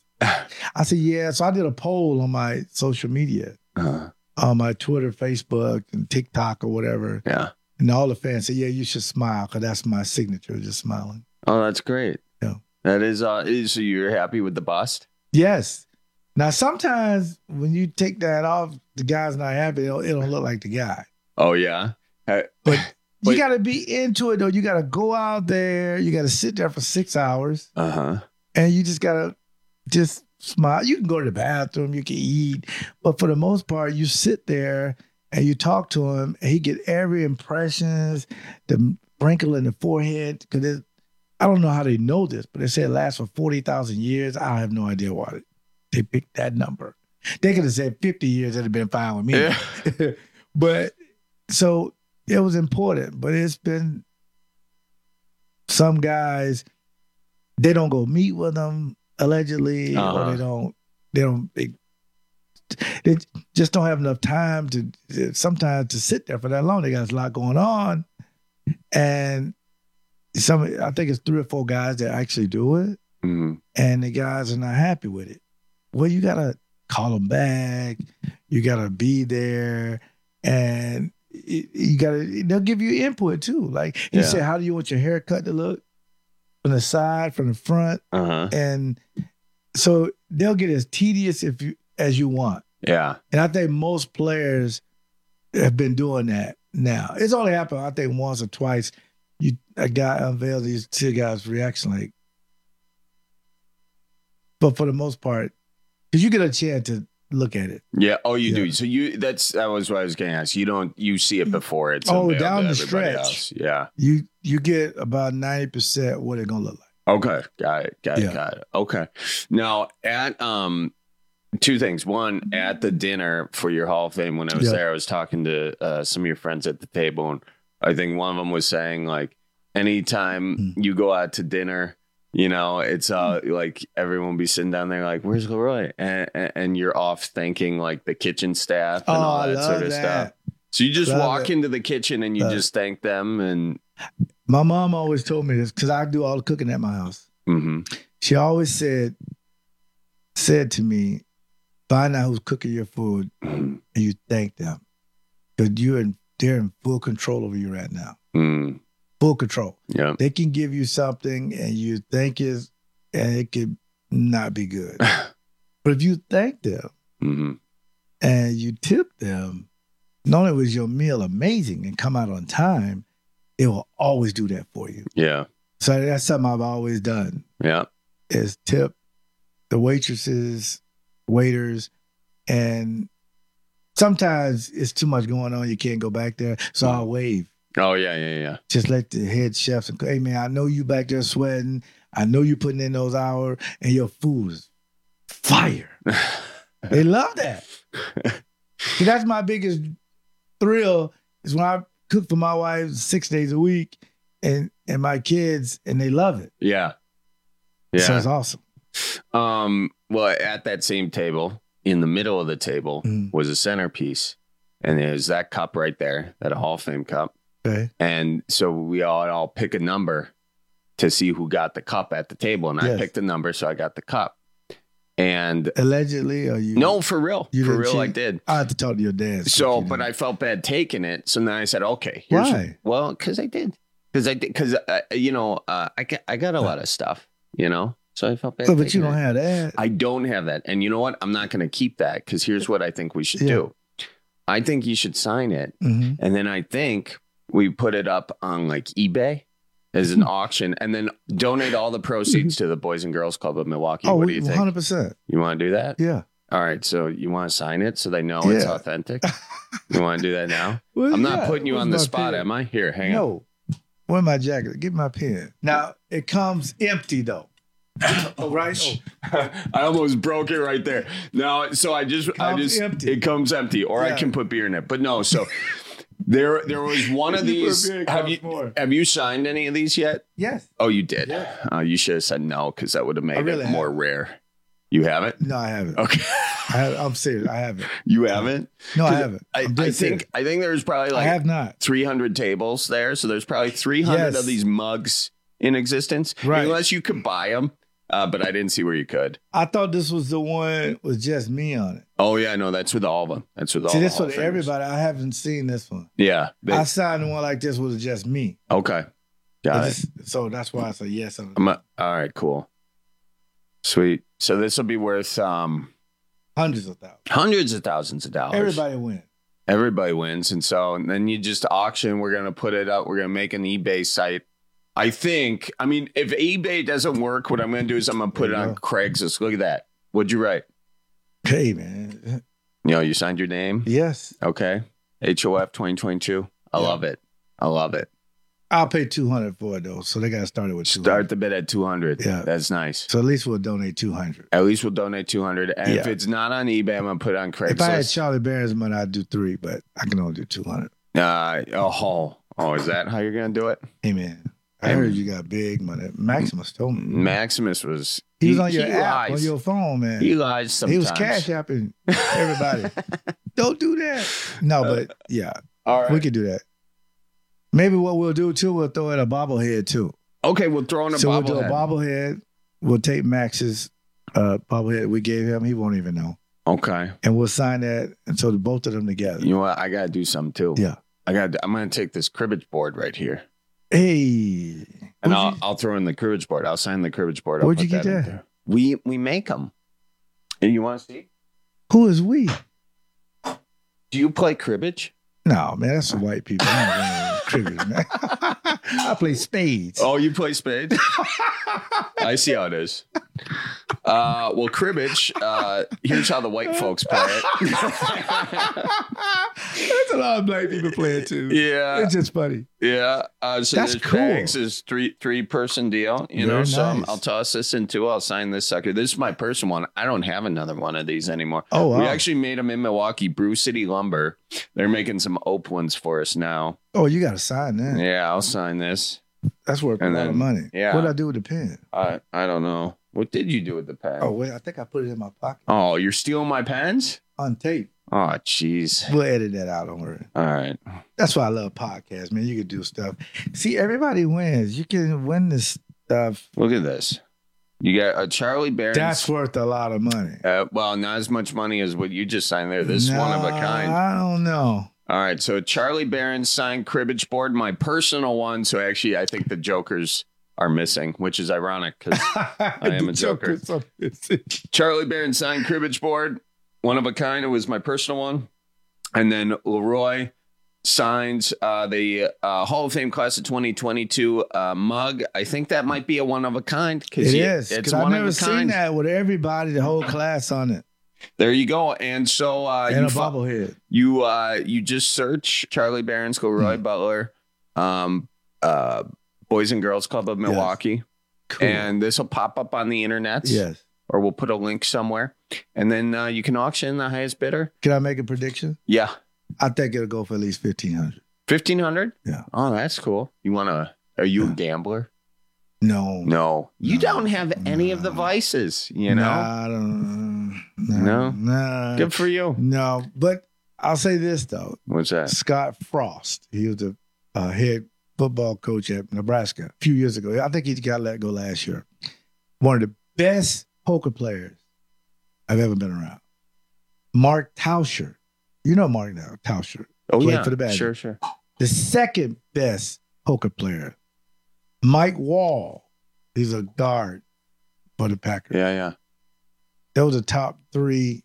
I said, yeah. So I did a poll on my social media, uh-huh. on my Twitter, Facebook, and TikTok or whatever. Yeah. And all the fans said, yeah, you should smile because that's my signature, just smiling. Oh, that's great. Yeah. That is, uh, is, so you're happy with the bust? Yes. Now, sometimes when you take that off, the guy's not happy. It don't, it don't look like the guy. Oh, yeah. Uh, But you got to be into it, though. You got to go out there. You got to sit there for six hours. Uh-huh. And you just got to just smile. You can go to the bathroom. You can eat. But for the most part, you sit there and you talk to him. And he get every impressions, the wrinkle in the forehead. Because I don't know how they know this, but they say it lasts for forty thousand years. I have no idea why they picked that number. They could have said fifty years. It'd have been fine with me. Yeah. But so it was important. But it's been some guys, they don't go meet with them allegedly, Uh-huh. or they don't, they don't, they, they just don't have enough time to sometimes to sit there for that long. They got a lot going on. And some, I think it's three or four guys that actually do it. Mm-hmm. And the guys are not happy with it. Well, you got to call them back. You got to be there. And it, you got to, they'll give you input too. Like you Yeah. say, how do you want your haircut to look? From the side, from the front. Uh-huh. And so they'll get as tedious if you, as you want. Yeah. And I think most players have been doing that now. It's only happened, I think, once or twice. You a guy unveiled these two guys' reaction, like, but for the most part, because you get a chance to look at it. Yeah. Oh, you Yeah. do. So you, that's, that was what I was going to ask. You don't, you see it before it's Oh, unveiled down to the everybody stretch. else. Yeah. You you get about ninety percent what they're gonna look like. Okay. Got it. Got it. Yeah. Got it. Okay. Now at, um, two things. One, at the dinner for your Hall of Fame, when I was Yeah. there, I was talking to uh, some of your friends at the table, and I think one of them was saying, like, anytime Mm. you go out to dinner, you know, it's uh like everyone be sitting down there like, where's Leroy? And, and, and you're off thanking like the kitchen staff and Oh, all I that love sort of that. stuff. So you just Love walk it. into the kitchen and you Love just thank them, and My mom always told me this because I do all the cooking at my house. mm-hmm. She always said said to me, find out who's cooking your food and you thank them. Because you're in they're in full control over you right now. mm, Full control. yeah, They can give you something and you think it's and it could not be good. But if you thank them mm-hmm. and you tip them, not only was your meal amazing and come out on time, it will always do that for you. yeah, So that's something I've always done. yeah, Is tip the waitresses, waiters, and sometimes it's too much going on. You can't go back there. So I'll wave. oh yeah, yeah, yeah, Just let the head chefs, and hey man, I know you back there sweating. I know you putting in those hours and your food is fire. They love that. See, that's my biggest thrill is when I cook for my wife six days a week and and my kids, and they love it. Yeah. Yeah. So it's awesome. Um, well, at that same table, in the middle of the table mm. was a centerpiece. And there's that cup right there, that Hall of Fame cup. Okay. And so we all, all pick a number to see who got the cup at the table. And yes. I picked a number, so I got the cup. And allegedly, or you? No, for real. You for real, cheat? I did. I had to talk to your dad. So, but I felt bad taking it. So then I said, okay. Here's Why? What, well, because I did. Because I did. Because, uh, you know, uh, I, got, I got a lot of stuff, you know? So I felt bad. So, but you don't it. have that. I don't have that. And you know what? I'm not going to keep that because here's what I think we should yeah. do. I think you should sign it. Mm-hmm. And then I think we put it up on like eBay as an auction and then donate all the proceeds to the Boys and Girls Club of Milwaukee. Oh, what do you think? one hundred percent. You want to do that? Yeah. All right. So you want to sign it so they know yeah. it's authentic? You want to do that now? Well, I'm yeah. not putting you Where's on the my spot, pen? am I? Here, hang no. on. Where's my jacket? Get my pen. Now, it comes empty, though. Oh, right. Oh. I almost broke it right there. No, so I just, I just, empty. it comes empty, or yeah. I can put beer in it. But no, so there, there was one of these. Have you, more. have you signed any of these yet? Yes. Oh, you did. Yeah. Uh, you should have said no because that would have made really it more haven't. rare. You haven't? No, I haven't. Okay. I have, I'm serious. I haven't. You haven't? No, I haven't. I, I think serious. I think there's probably like I have not. three hundred tables there, so there's probably three hundred Yes. of these mugs in existence, Right. unless you could buy them. Uh, but I didn't see where you could. I thought this was the one with just me on it. Oh yeah, no, that's with all of them. That's with all. See, this the for everybody. I haven't seen this one. Yeah, they, I signed one like this with just me. Okay, got It's it. just- so that's why I said yes. On I'm a, all right, cool, sweet. So this will be worth um, hundreds of thousands, hundreds of thousands of dollars. Everybody wins. Everybody wins, and so and then you just auction. We're gonna put it up. We're gonna make an eBay site. I think, I mean, if eBay doesn't work, what I'm going to do is I'm going to put it on Craigslist. Look at that. What'd you write? Hey, man. You know, you signed your name? Yes. Okay. H O F twenty twenty-two. I yeah. love it. I love it. I'll pay two hundred for it, though. So they got to start it with two hundred. Start the bid at two hundred. Yeah. That's nice. So at least we'll donate two hundred. At least we'll donate two hundred. And yeah. if it's not on eBay, I'm going to put it on Craigslist. If I had Charlie Barron's money, I'd do three, but I can only do two hundred. Uh, oh, oh, is that how you're going to do it? Hey, man. I heard you got big money. Maximus told me. Maximus was... He, he was on your he app, lies. on your phone, man. He lies sometimes. He was cash apping everybody. Don't do that. No, but yeah. All right. We could do that. Maybe what we'll do, too, we'll throw in a bobblehead, too. Okay, we'll throw in a so bobblehead. So we'll do a bobblehead. We'll take Max's uh, bobblehead we gave him. He won't even know. Okay. And we'll sign that, and so both of them together. You know what? I got to do something, too. Yeah. I got. I'm going to take this cribbage board right here. Hey. And I'll, you, I'll throw in the cribbage board. I'll sign the cribbage board. Where'd you get that? that? We we make them. And you want to see? Who is we? Do you play cribbage? No, man. That's some white people. I don't play cribbage, man. I play spades. Oh, you play spades? I see how it is. Uh, well, cribbage, uh, here's how the white folks play it. There's a lot of black people play it too. Yeah. It's just funny. Yeah. Uh, so That's there's cool. bags is three three person deal. You Very know, so nice. I'll toss this in too. I'll sign this sucker. This is my personal one. I don't have another one of these anymore. Oh, wow. We actually made them in Milwaukee, Brew City Lumber. They're making some ope ones for us now. Oh, you got to sign that. Yeah, I'll sign this. That's worth And a lot then- of money. yeah. What did I do with the pen? I I don't know. What did you do with the pen? Oh, wait. I think I put it in my pocket Oh, you're stealing my pens? on tape. Oh, jeez. We'll edit that out. Don't worry. All right. That's why I love podcasts, man. You can do stuff. See, everybody wins. You can win this stuff. Look at this. You got a Charlie Barron. That's worth a lot of money. Uh, well, not as much money as what you just signed there. This is one of a Nah, kind. I don't know. All right. So Charlie Barron signed cribbage board, my personal one. So actually, I think the Jokers are missing, which is ironic because I am a Joker. Charlie Barron signed cribbage board, one of a kind. It was my personal one. And then Leroy signs uh, the uh, Hall of Fame class of twenty twenty-two uh, mug. I think that might be a one of a kind. It is. It's Because I've one never of a seen kind. that with everybody, the whole class on it. There you go. And so uh, And you, a fo- bobblehead. you uh, you just search Charlie Barron's Leroy Hmm. Butler, um, uh, Boys and Girls Club of Milwaukee. Cool. And this will pop up on the internet. Yes. or we'll put a link somewhere. And then uh, you can auction the highest bidder. Can I make a prediction? Yeah. I think it'll go for at least fifteen hundred. fifteen hundred? Yeah. Oh, that's cool. You want to, are you yeah. a gambler? No. No. You no, don't have any no. of the vices, you know? Nah, I don't, no. No? Nah. Good for you. No. But I'll say this, though. What's that? Scott Frost. He was the uh, head football coach at Nebraska a few years ago. I think he got let go last year. One of the best poker players I've ever been around. Mark Tauscher. You know Mark now, Tauscher. Oh, played yeah. for the Badgers. Sure, sure. The second best poker player, Mike Wall. He's a guard for the Packers. Yeah, yeah. Those are top three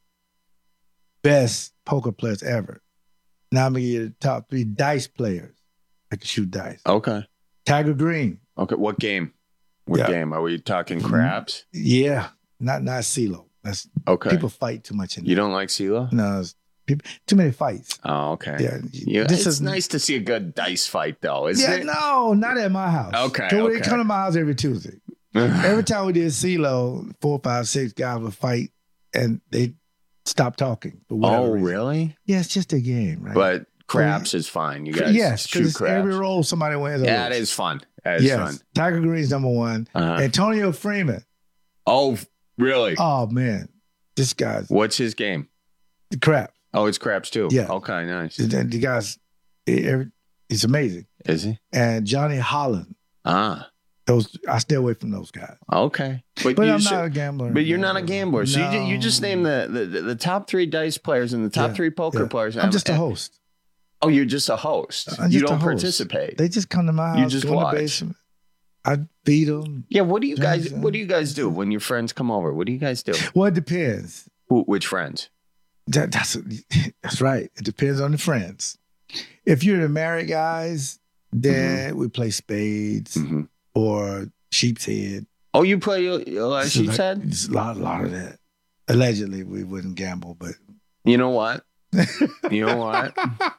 best poker players ever. Now I'm going to give you the top three dice players that can shoot dice. Okay. Tiger Green. Okay, what game? What Yeah. game? Are we talking craps? Yeah, not not CeeLo. That's Okay. people fight too much in You there. don't like CeeLo? No, it's people, too many fights. Oh, okay. Yeah, Yeah, this it's is nice to see a good dice fight, though, isn't yeah, it? no, not at my house. Okay, So okay. they come to my house every Tuesday. Every time we did CeeLo, four, five, six guys would fight, and they stopped talking for whatever Oh, reason. really? Yeah, it's just a game, right? But craps is fine. You guys yes, shoot because craps. every roll somebody wins. or Yeah, it loses. is fun. That is yes, fun. Tiger Green's number one. Uh-huh. Antonio Freeman. Oh, really? Oh man, this guy's What's his game? crap. Oh, it's craps too. Yeah. Okay, nice. The, the guy's every, he's amazing. Is he? And Johnny Holland. Ah. Those I stay away from those guys. Okay. But, you I'm said- not a gambler. But you're not a gambler. So you, ju- No. you just named the, the, the top three dice players and the top Yeah, three poker yeah. players. I'm just a host. Oh, you're just a host. I'm you just don't a host. participate. They just come to my house. You just go in the watch. basement. I feed them. Yeah, what do you guys Johnson. what do you guys do when your friends come over? What do you guys do? Well, it depends. Who, which friends? That, that's that's right. It depends on the friends. If you're the married guys, then Mm-hmm. we play spades or sheep's head. Oh, you play a lot of So sheep's that- head? It's a lot, a lot of that. Allegedly, we wouldn't gamble, but You know what? You know what?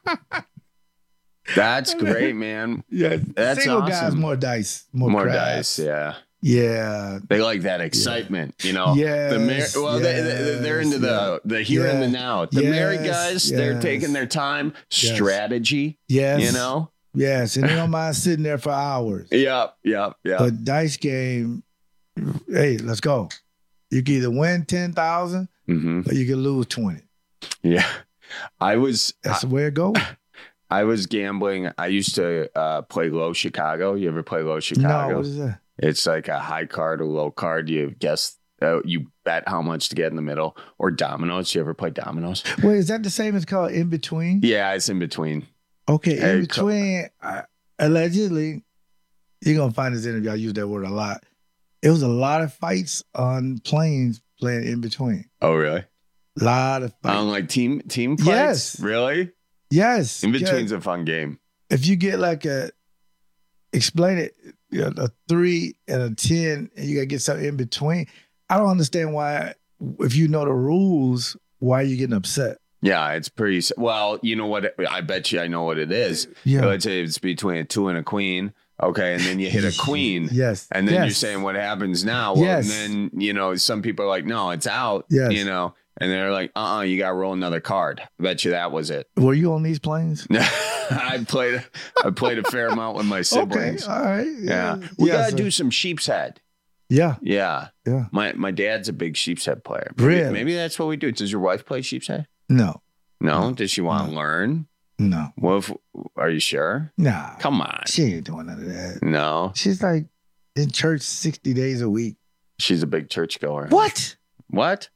That's great, man. yeah, That's single awesome. guys more dice, more, More craps. dice, yeah. Yeah, They like that excitement, you know. Yes, the mar- well, they, they, they're into the the here and the yeah. now. The married Yes, guys, they're yes. taking their time, Yes. strategy. yes, You know. yes, and they don't mind sitting there for hours. Yep, yep, yep. But dice game, hey, let's go. You can either win ten thousand hmm or you can lose twenty. Yeah, I was. That's the way it goes. I was gambling. I used to uh, play Low Chicago. You ever play Low Chicago? No, what is that? It's like a high card or low card. You guess, uh, you bet how much to get in the middle. Or dominoes. You ever play dominoes? Wait, is that the same as called in between? Yeah, it's in between. Okay, Hey, in between, uh, allegedly, you're going to find this interview. I use that word a lot. It was a lot of fights on planes playing in between. Oh, really? A lot of fights. On like team team fights? Yes. Really? yes. In yeah. between's a fun game. If you get like a, explain it, you know, a three and a ten, and you got to get something in between. I don't understand why, if you know the rules, why you getting upset. Yeah, it's pretty. s- Well, you know what? I bet you I know what it is. Yeah. Let's say it's between a two and a queen. Okay, and then you hit a queen. Yes. And then you're Yes. saying what happens now. Well, Yes. and then, you know, some people are like, no, it's out. Yes. You know, and they're like, uh uh you got to roll another card. I bet you that was it. Were you on these planes? I played I played a fair amount with my siblings. Okay, all right. Yeah. We Yeah, got to so- do some sheep's head. Yeah. Yeah. Yeah. My my dad's a big sheep's head player. Maybe, Really? maybe that's what we do. Does your wife play sheep's head? No. No? Does she want to learn? No. Well, if, are you sure? Nah. Come on. She ain't doing none of that. No. She's like in church sixty days a week. She's a big churchgoer. What? What?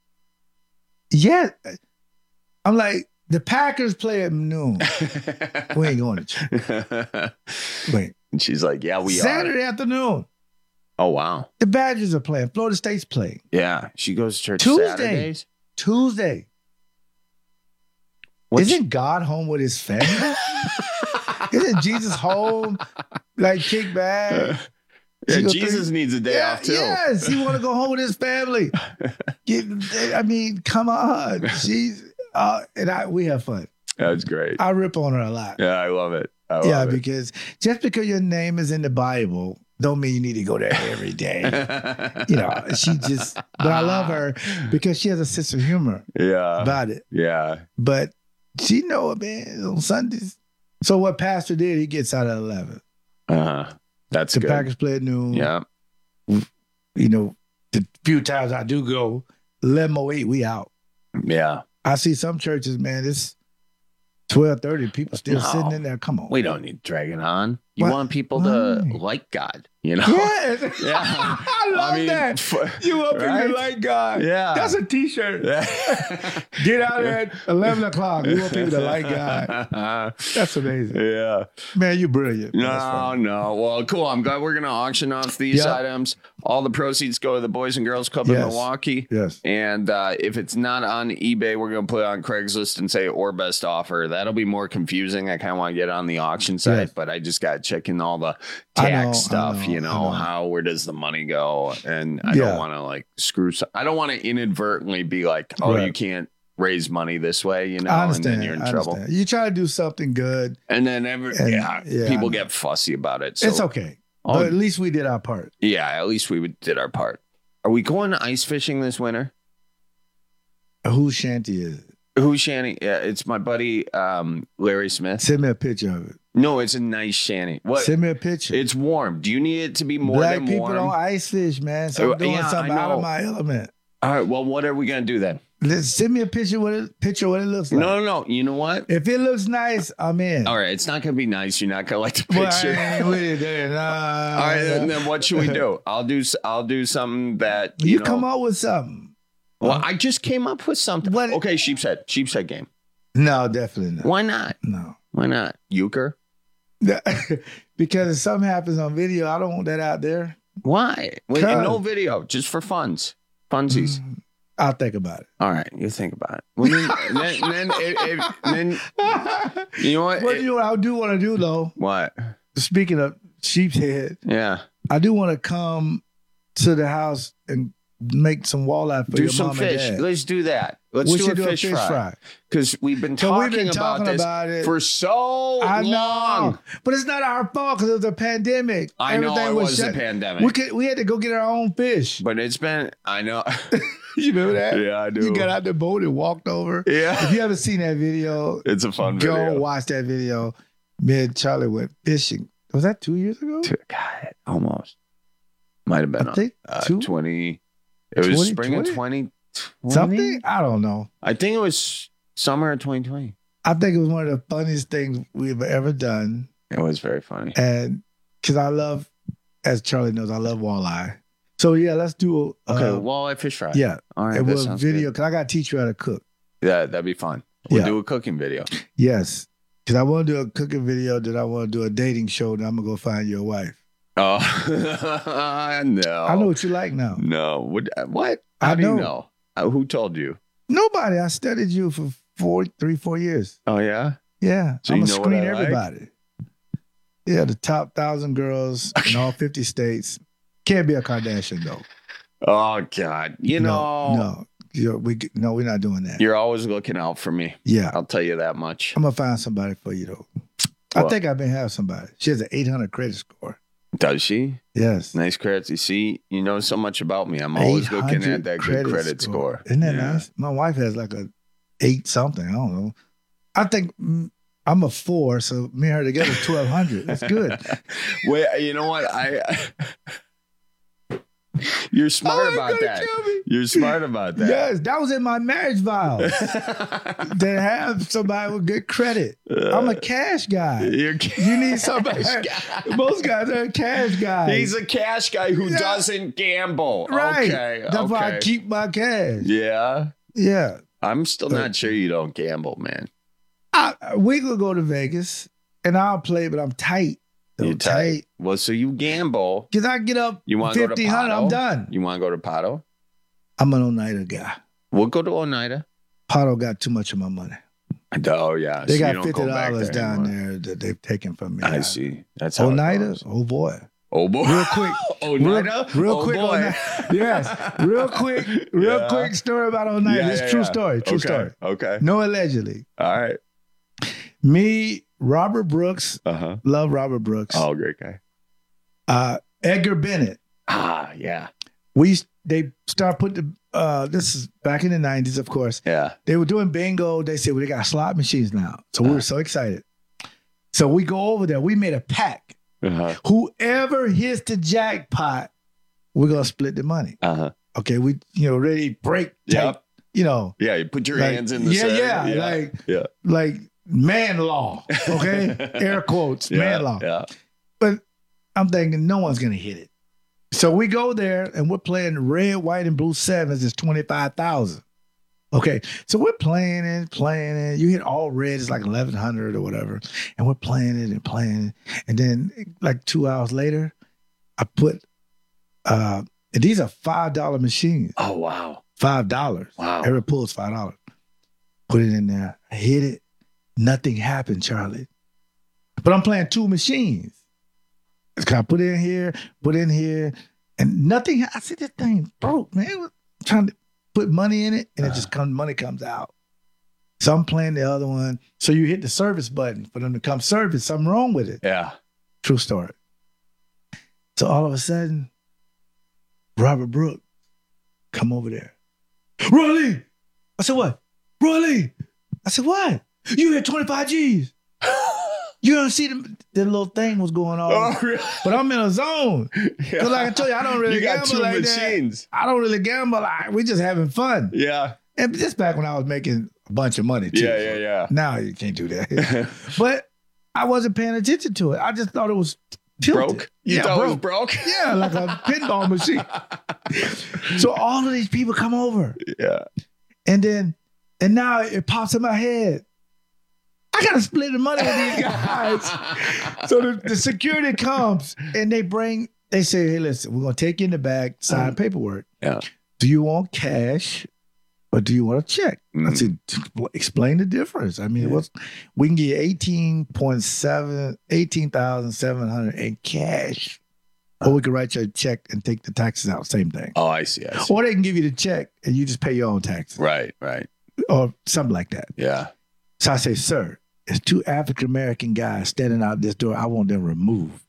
Yeah. I'm like, the Packers play at noon. We ain't going to church. Wait. And she's like, yeah, we Saturday are. afternoon. Oh, wow. The Badgers are playing. Florida State's playing. Yeah. She goes to church Tuesday. Saturdays. Tuesday. What's- Isn't God home with his family? Isn't Jesus home? Like kick back? Yeah, She go Jesus through- needs a day Yeah, off too. Yes, he want to go home with his family. Get- I mean, come on. She's uh, and I we have fun. That's great. I rip on her a lot. Yeah, I love it. I love Yeah, it. because just because your name is in the Bible don't mean you need to go there every day. You know, she just, but I love her because she has a sense of humor Yeah. about it. Yeah. But she know it, man, on Sundays. So what Pastor did, he gets out at eleven. Uh-huh. That's the good. Packers play at noon. Yeah. You know, the few times I do go, eleven oh eight, we out. Yeah. I see some churches, man, it's twelve thirty, people still No. sitting in there. Come on. We don't need to drag it on. You What? want people to like God, you know? Yes. Yeah. I love I mean, that. f- You want people right? to like God. Yeah. That's a t-shirt. Get out there at eleven o'clock. We want people to like God. That's amazing. Yeah. Man, you're brilliant. No, no. Well, cool. I'm glad we're going to auction off these Yeah. items. All the proceeds go to the Boys and Girls Club in Yes. Milwaukee. Yes. And uh, if it's not on eBay, we're going to put it on Craigslist and say or best offer. That'll be more confusing. I kind of want to get on the auction site, Yes. but I just got to check in all the I tax know, I stuff, know, you I know, know. how, where does the money go? And I Yeah. don't want to like screw, some, I don't want to inadvertently be like, oh, Right. you can't raise money this way, you know, I and understand. then you're in I trouble. understand. You try to do something good. And then every, And, yeah, yeah, people I know. get fussy about it. So, It's okay. Oh, But at least we did our part. yeah, at least we did our part. Are we going ice fishing this winter? Whose shanty is it? Who's shanty? Yeah, it's my buddy um, Larry Smith. Send me a picture of it. No, it's a nice shanty. What? Send me a picture. It's warm. Do you need it to be more Black than people warm? don't ice fish, man. So Oh, I'm doing yeah, something I out of know. my element. All right. Well, what are we gonna do then? Let's send me a picture what it picture what it looks like. No, no, no. You know what? If it looks nice, I'm in. All right. It's not gonna be nice. You're not gonna like the Well, picture. I ain't with it then. Nah, All right. And then what should we do? I'll do. s- I'll do something that You, you, know, come up with something. Well, I just came up with something. What- Okay, sheepshead. Sheepshead game. No, definitely not. Why not? No. Why not? Euchre. Because if something happens on video, I don't want that out there. Why? Wait, Cause- no video, just for funds. Funsies. I'll think about it. All right, you think about it. Well, then, then, then, it, it, then, you know what? What It- you know what I do want to do though? what? Speaking of sheep's head, Yeah. I do want to come to the house and make some walleye for Do your some mom fish. and dad. Let's do that. Let's We do, should a, do a fish fish fry. fry. Because we've been So talking, we've been about talking this about it. for so I long. know, but it's not our fault because it was a pandemic. I know Everything it was a shut- pandemic. We could, we had to go get our own fish. But it's been, I know. You remember that? Yeah, I do. You got out the boat and walked over. Yeah. If you haven't seen that video, It's a fun go video. watch that video. Me and Charlie went fishing. Was that two years ago? God, almost. Might have been I think uh, two- twenty. It was twenty spring of twenty? twenty twenty. Something? I don't know. I think it was summer of twenty twenty. I think it was one of the funniest things we've ever done. It was very funny. And because I love, as Charlie knows, I love walleye. So yeah, let's do a Okay, uh, walleye fish fry. yeah. All right, and that we'll sounds video good. because I got to teach you how to cook. Yeah, that'd be fun. We'll Yeah. do a cooking video. Yes, because I want to do a cooking video. Then I want to do a dating show. Then I'm gonna go find your wife. Oh no! I know what you like now. No, what? What? I How do you know. know? Uh, who told you? Nobody. I studied you for four, three, four years. Oh yeah. Yeah, So I'm you gonna know what screen I like? everybody. Yeah, the top thousand girls in all fifty states. Can't be a Kardashian though. Oh God! You know, no, no, You're, we no, we're not doing that. you're always looking out for me. Yeah, I'll tell you that much. I'm gonna find somebody for you though. I Well- think I may have somebody. She has an eight hundred credit score. Does she? Yes, Nice credit. You see, you know so much about me. I'm always looking at 800 that good credit score. Isn't that Yeah. nice? My wife has like a eight something. I don't know. I think mm, I'm a four, so me and her together twelve hundred. That's good. Wait, you know what? I. You're smart Oh, about you're that. gonna kill me. You're smart about that. Yes, that was in my marriage vows. To have somebody with good credit. I'm a cash guy. You're You need somebody. cash guy. Most guys are cash guys. He's a cash guy who Yeah. doesn't gamble. right. Okay. That's okay. why I keep my cash. Yeah. Yeah. I'm still not sure you don't gamble, man. I, we could go to Vegas and I'll play, but I'm tight. You're I'm tight. Well, so you gamble. Because I get up You want to go to fifteen hundred, Pato? I'm done. You want to go to Pato? I'm an Oneida guy. We'll go to Oneida. Pato got too much of my money. Oh, yeah. They so you got don't fifty go back dollars there down anymore. there that they've taken from me. I see. That's how it Oneida? goes. Oh boy. Oh, boy. Real quick. Oneida? Real, real oh, quick. boy. Oneida. Yes. Real quick. Real Yeah. quick story about Oneida. Yeah, It's yeah, true yeah. story. True okay. story. Okay. No allegedly. All right. Me, Robert Brooks, Uh huh. love Robert Brooks. Oh, great guy. Uh, Edgar Bennett. Ah, yeah. We they start putting the uh, this is back in the nineties, of course. Yeah. They were doing bingo. They said, well, they got slot machines now. So we were so excited. So we go over there. We made a pact. Uh-huh. Whoever hits the jackpot, we're gonna split the money. Uh-huh. Okay, we you know ready break. Yep. Take, you know. Yeah, you put your like, hands in the yeah, center. yeah, yeah, like yeah. like man law. Okay, air quotes, Yeah, man law. Yeah. But I'm thinking no one's gonna hit it. So we go there and we're playing red, white, and blue sevens. It's twenty-five thousand. Okay, so we're playing it, playing it. You hit all red, it's like eleven hundred or whatever. And we're playing it and playing it. And then like two hours later, I put, uh, and these are five dollar machines. Oh, wow. five dollars. Wow. Every pull is five dollars. Put it in there. I hit it. Nothing happened, Charlie. But I'm playing two machines. Can I put it in here, put it in here, and nothing. I said, this thing broke, man. I'm trying to put money in it, and it just comes, money comes out. So I'm playing the other one. So you hit the service button for them to come service. Something wrong with it. Yeah. True story. So all of a sudden, Robert Brooks come over there. Roy Lee! I said, what? Roy Lee! I said, what? You hit twenty-five G's. You don't see the, the little thing was going on. Oh, really? But I'm in a zone. Because Yeah. like I told you, I don't really You got gamble two like machines. that. I don't really gamble. Like, we're just having fun. Yeah. And just back when I was making a bunch of money, too. Yeah, yeah, yeah. Now you can't do that. But I wasn't paying attention to it. I just thought it was tilted. Broke? You yeah, thought broke. it was broke? Yeah, like a pinball machine. So all of these people come over. Yeah. And then, and now it pops in my head. I got to split the money with these guys. So the, the security comes and they bring, they say, hey, listen, we're going to take you in the back, sign paperwork. Yeah. Do you want cash or do you want a check? I said, explain the difference. I mean, what's, we can get eighteen point seven, eighteen thousand seven hundred in cash. Or we can write you a check and take the taxes out. Same thing. Oh, I see. I see. Or they can give you the check and you just pay your own taxes. Right, right. Or something like that. Yeah. So I say, sir, there's two African-American guys standing out this door. I want them removed.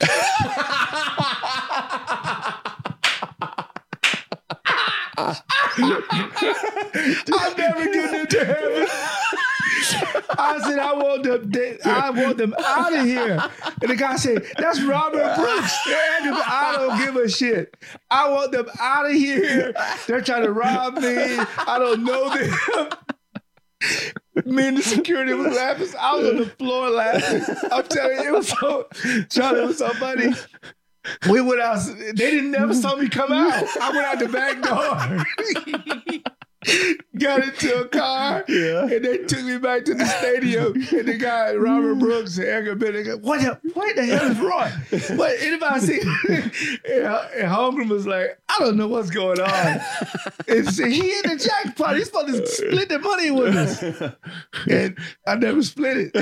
I'm never getting into heaven. I said, I want them, they, I want them out of here. And the guy said, that's Robert Brooks. I don't give a shit. I want them out of here. They're trying to rob me. I don't know them. Me and the security was laughing. I was on the floor laughing. I'm telling you, it was so, Charlie, it was so funny. We went out. They didn't never saw me come out. I went out the back door. Got into a car, yeah. And they took me back to the stadium. And the guy, Robert Brooks and Edgar Bennett, go, what the, what the hell is Roy? What, anybody see? And, and Holmgren was like, I don't know what's going on. And so he in the jackpot. He's supposed to split the money with us. And I never split it.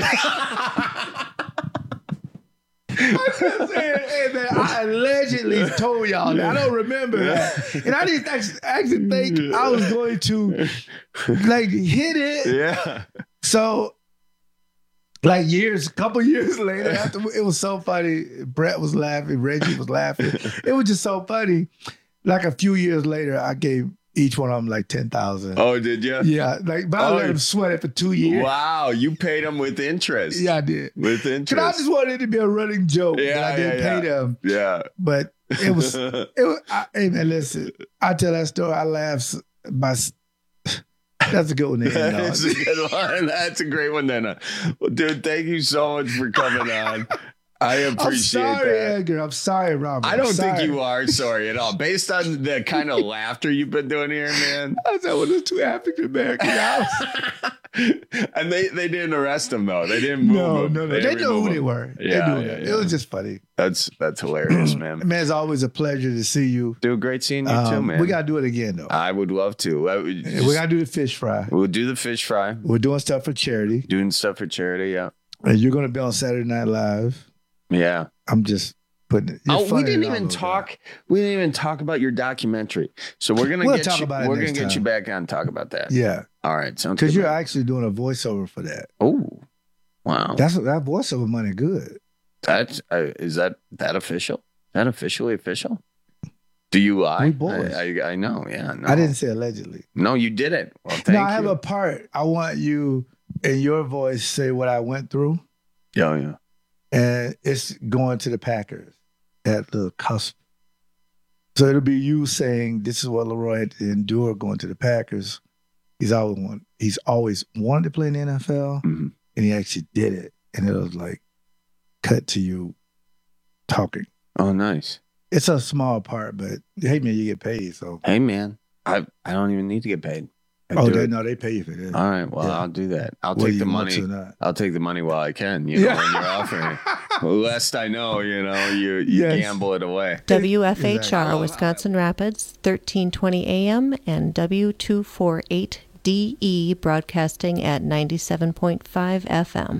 I'm just saying, hey man, I allegedly told y'all that. I don't remember that. And I didn't actually, actually think I was going to like hit it. Yeah. So like years, a couple years later, after it was so funny. Brett was laughing, Reggie was laughing. It was just so funny. Like a few years later, I gave each one of them like ten thousand. Oh, did you? Yeah, like but I Oh. let them sweat it for two years. Wow, you paid them with interest. Yeah, I did. With interest. Cause I just wanted it to be a running joke Yeah, that I didn't yeah, pay yeah. them. Yeah. But it was, it was. I, hey man, listen. I tell that story. I laugh. s- By s- that's a good one to end on. That's a good one. That's a great one, then. Well, dude, thank you so much for coming on. I appreciate I'm sorry, that. Edgar. I'm sorry, Robert. I I'm don't sorry. think you are sorry at all. Based on the kind of laughter you've been doing here, man. I said, well, there's two African American guys. And they, they didn't arrest them, though. They didn't move No, them. no, no. They, didn't knew remove who they them. were. Yeah, they knew yeah, it. yeah. It was just funny. That's that's hilarious, man. Man, it's always a pleasure to see you. Dude, great seeing you Um, too, man. We got to do it again, though. I would love to. I would we just- got to do the fish fry. We'll do the fish fry. We're doing stuff for charity. Doing stuff for charity, yeah. And you're going to be on Saturday Night Live. Yeah. I'm just putting it. you're Oh, we funny didn't and all even those talk. We didn't even talk about your documentary. So we're gonna We'll get talk you. about it we're gonna next get you time. back on and talk about that. guys. Yeah. All right. Sounds Because good. you're actually doing a voiceover for that. Oh, wow. That's that voiceover money good. That's uh, is that that official? that officially official? Do you lie? We boys. I, I, I know. Yeah. No. I didn't say allegedly. No, you did it. Well, thank no, I have you. a part. I want you in your voice say what I went through. Yeah, yeah. And it's going to the Packers at the cusp. So it'll be you saying, this is what Leroy had to endure going to the Packers. He's always want, he's always wanted to play in the N F L, mm-hmm. and he actually did it. And it was like, cut to you talking. Oh, nice. It's a small part, but hey, man, you get paid. So hey, man, I I don't even need to get paid. I oh, do they, it. no, they pay you for this. All right, well, yeah. I'll do that. I'll Whether take the you want money. to or not. I'll take the money while I can. You know, Yeah. when you're offering. Well, lest I know, you know, you, you Yes. gamble it away. W F H R, Exactly. Wisconsin Rapids, thirteen twenty A M and W two forty-eight D E broadcasting at ninety-seven point five F M.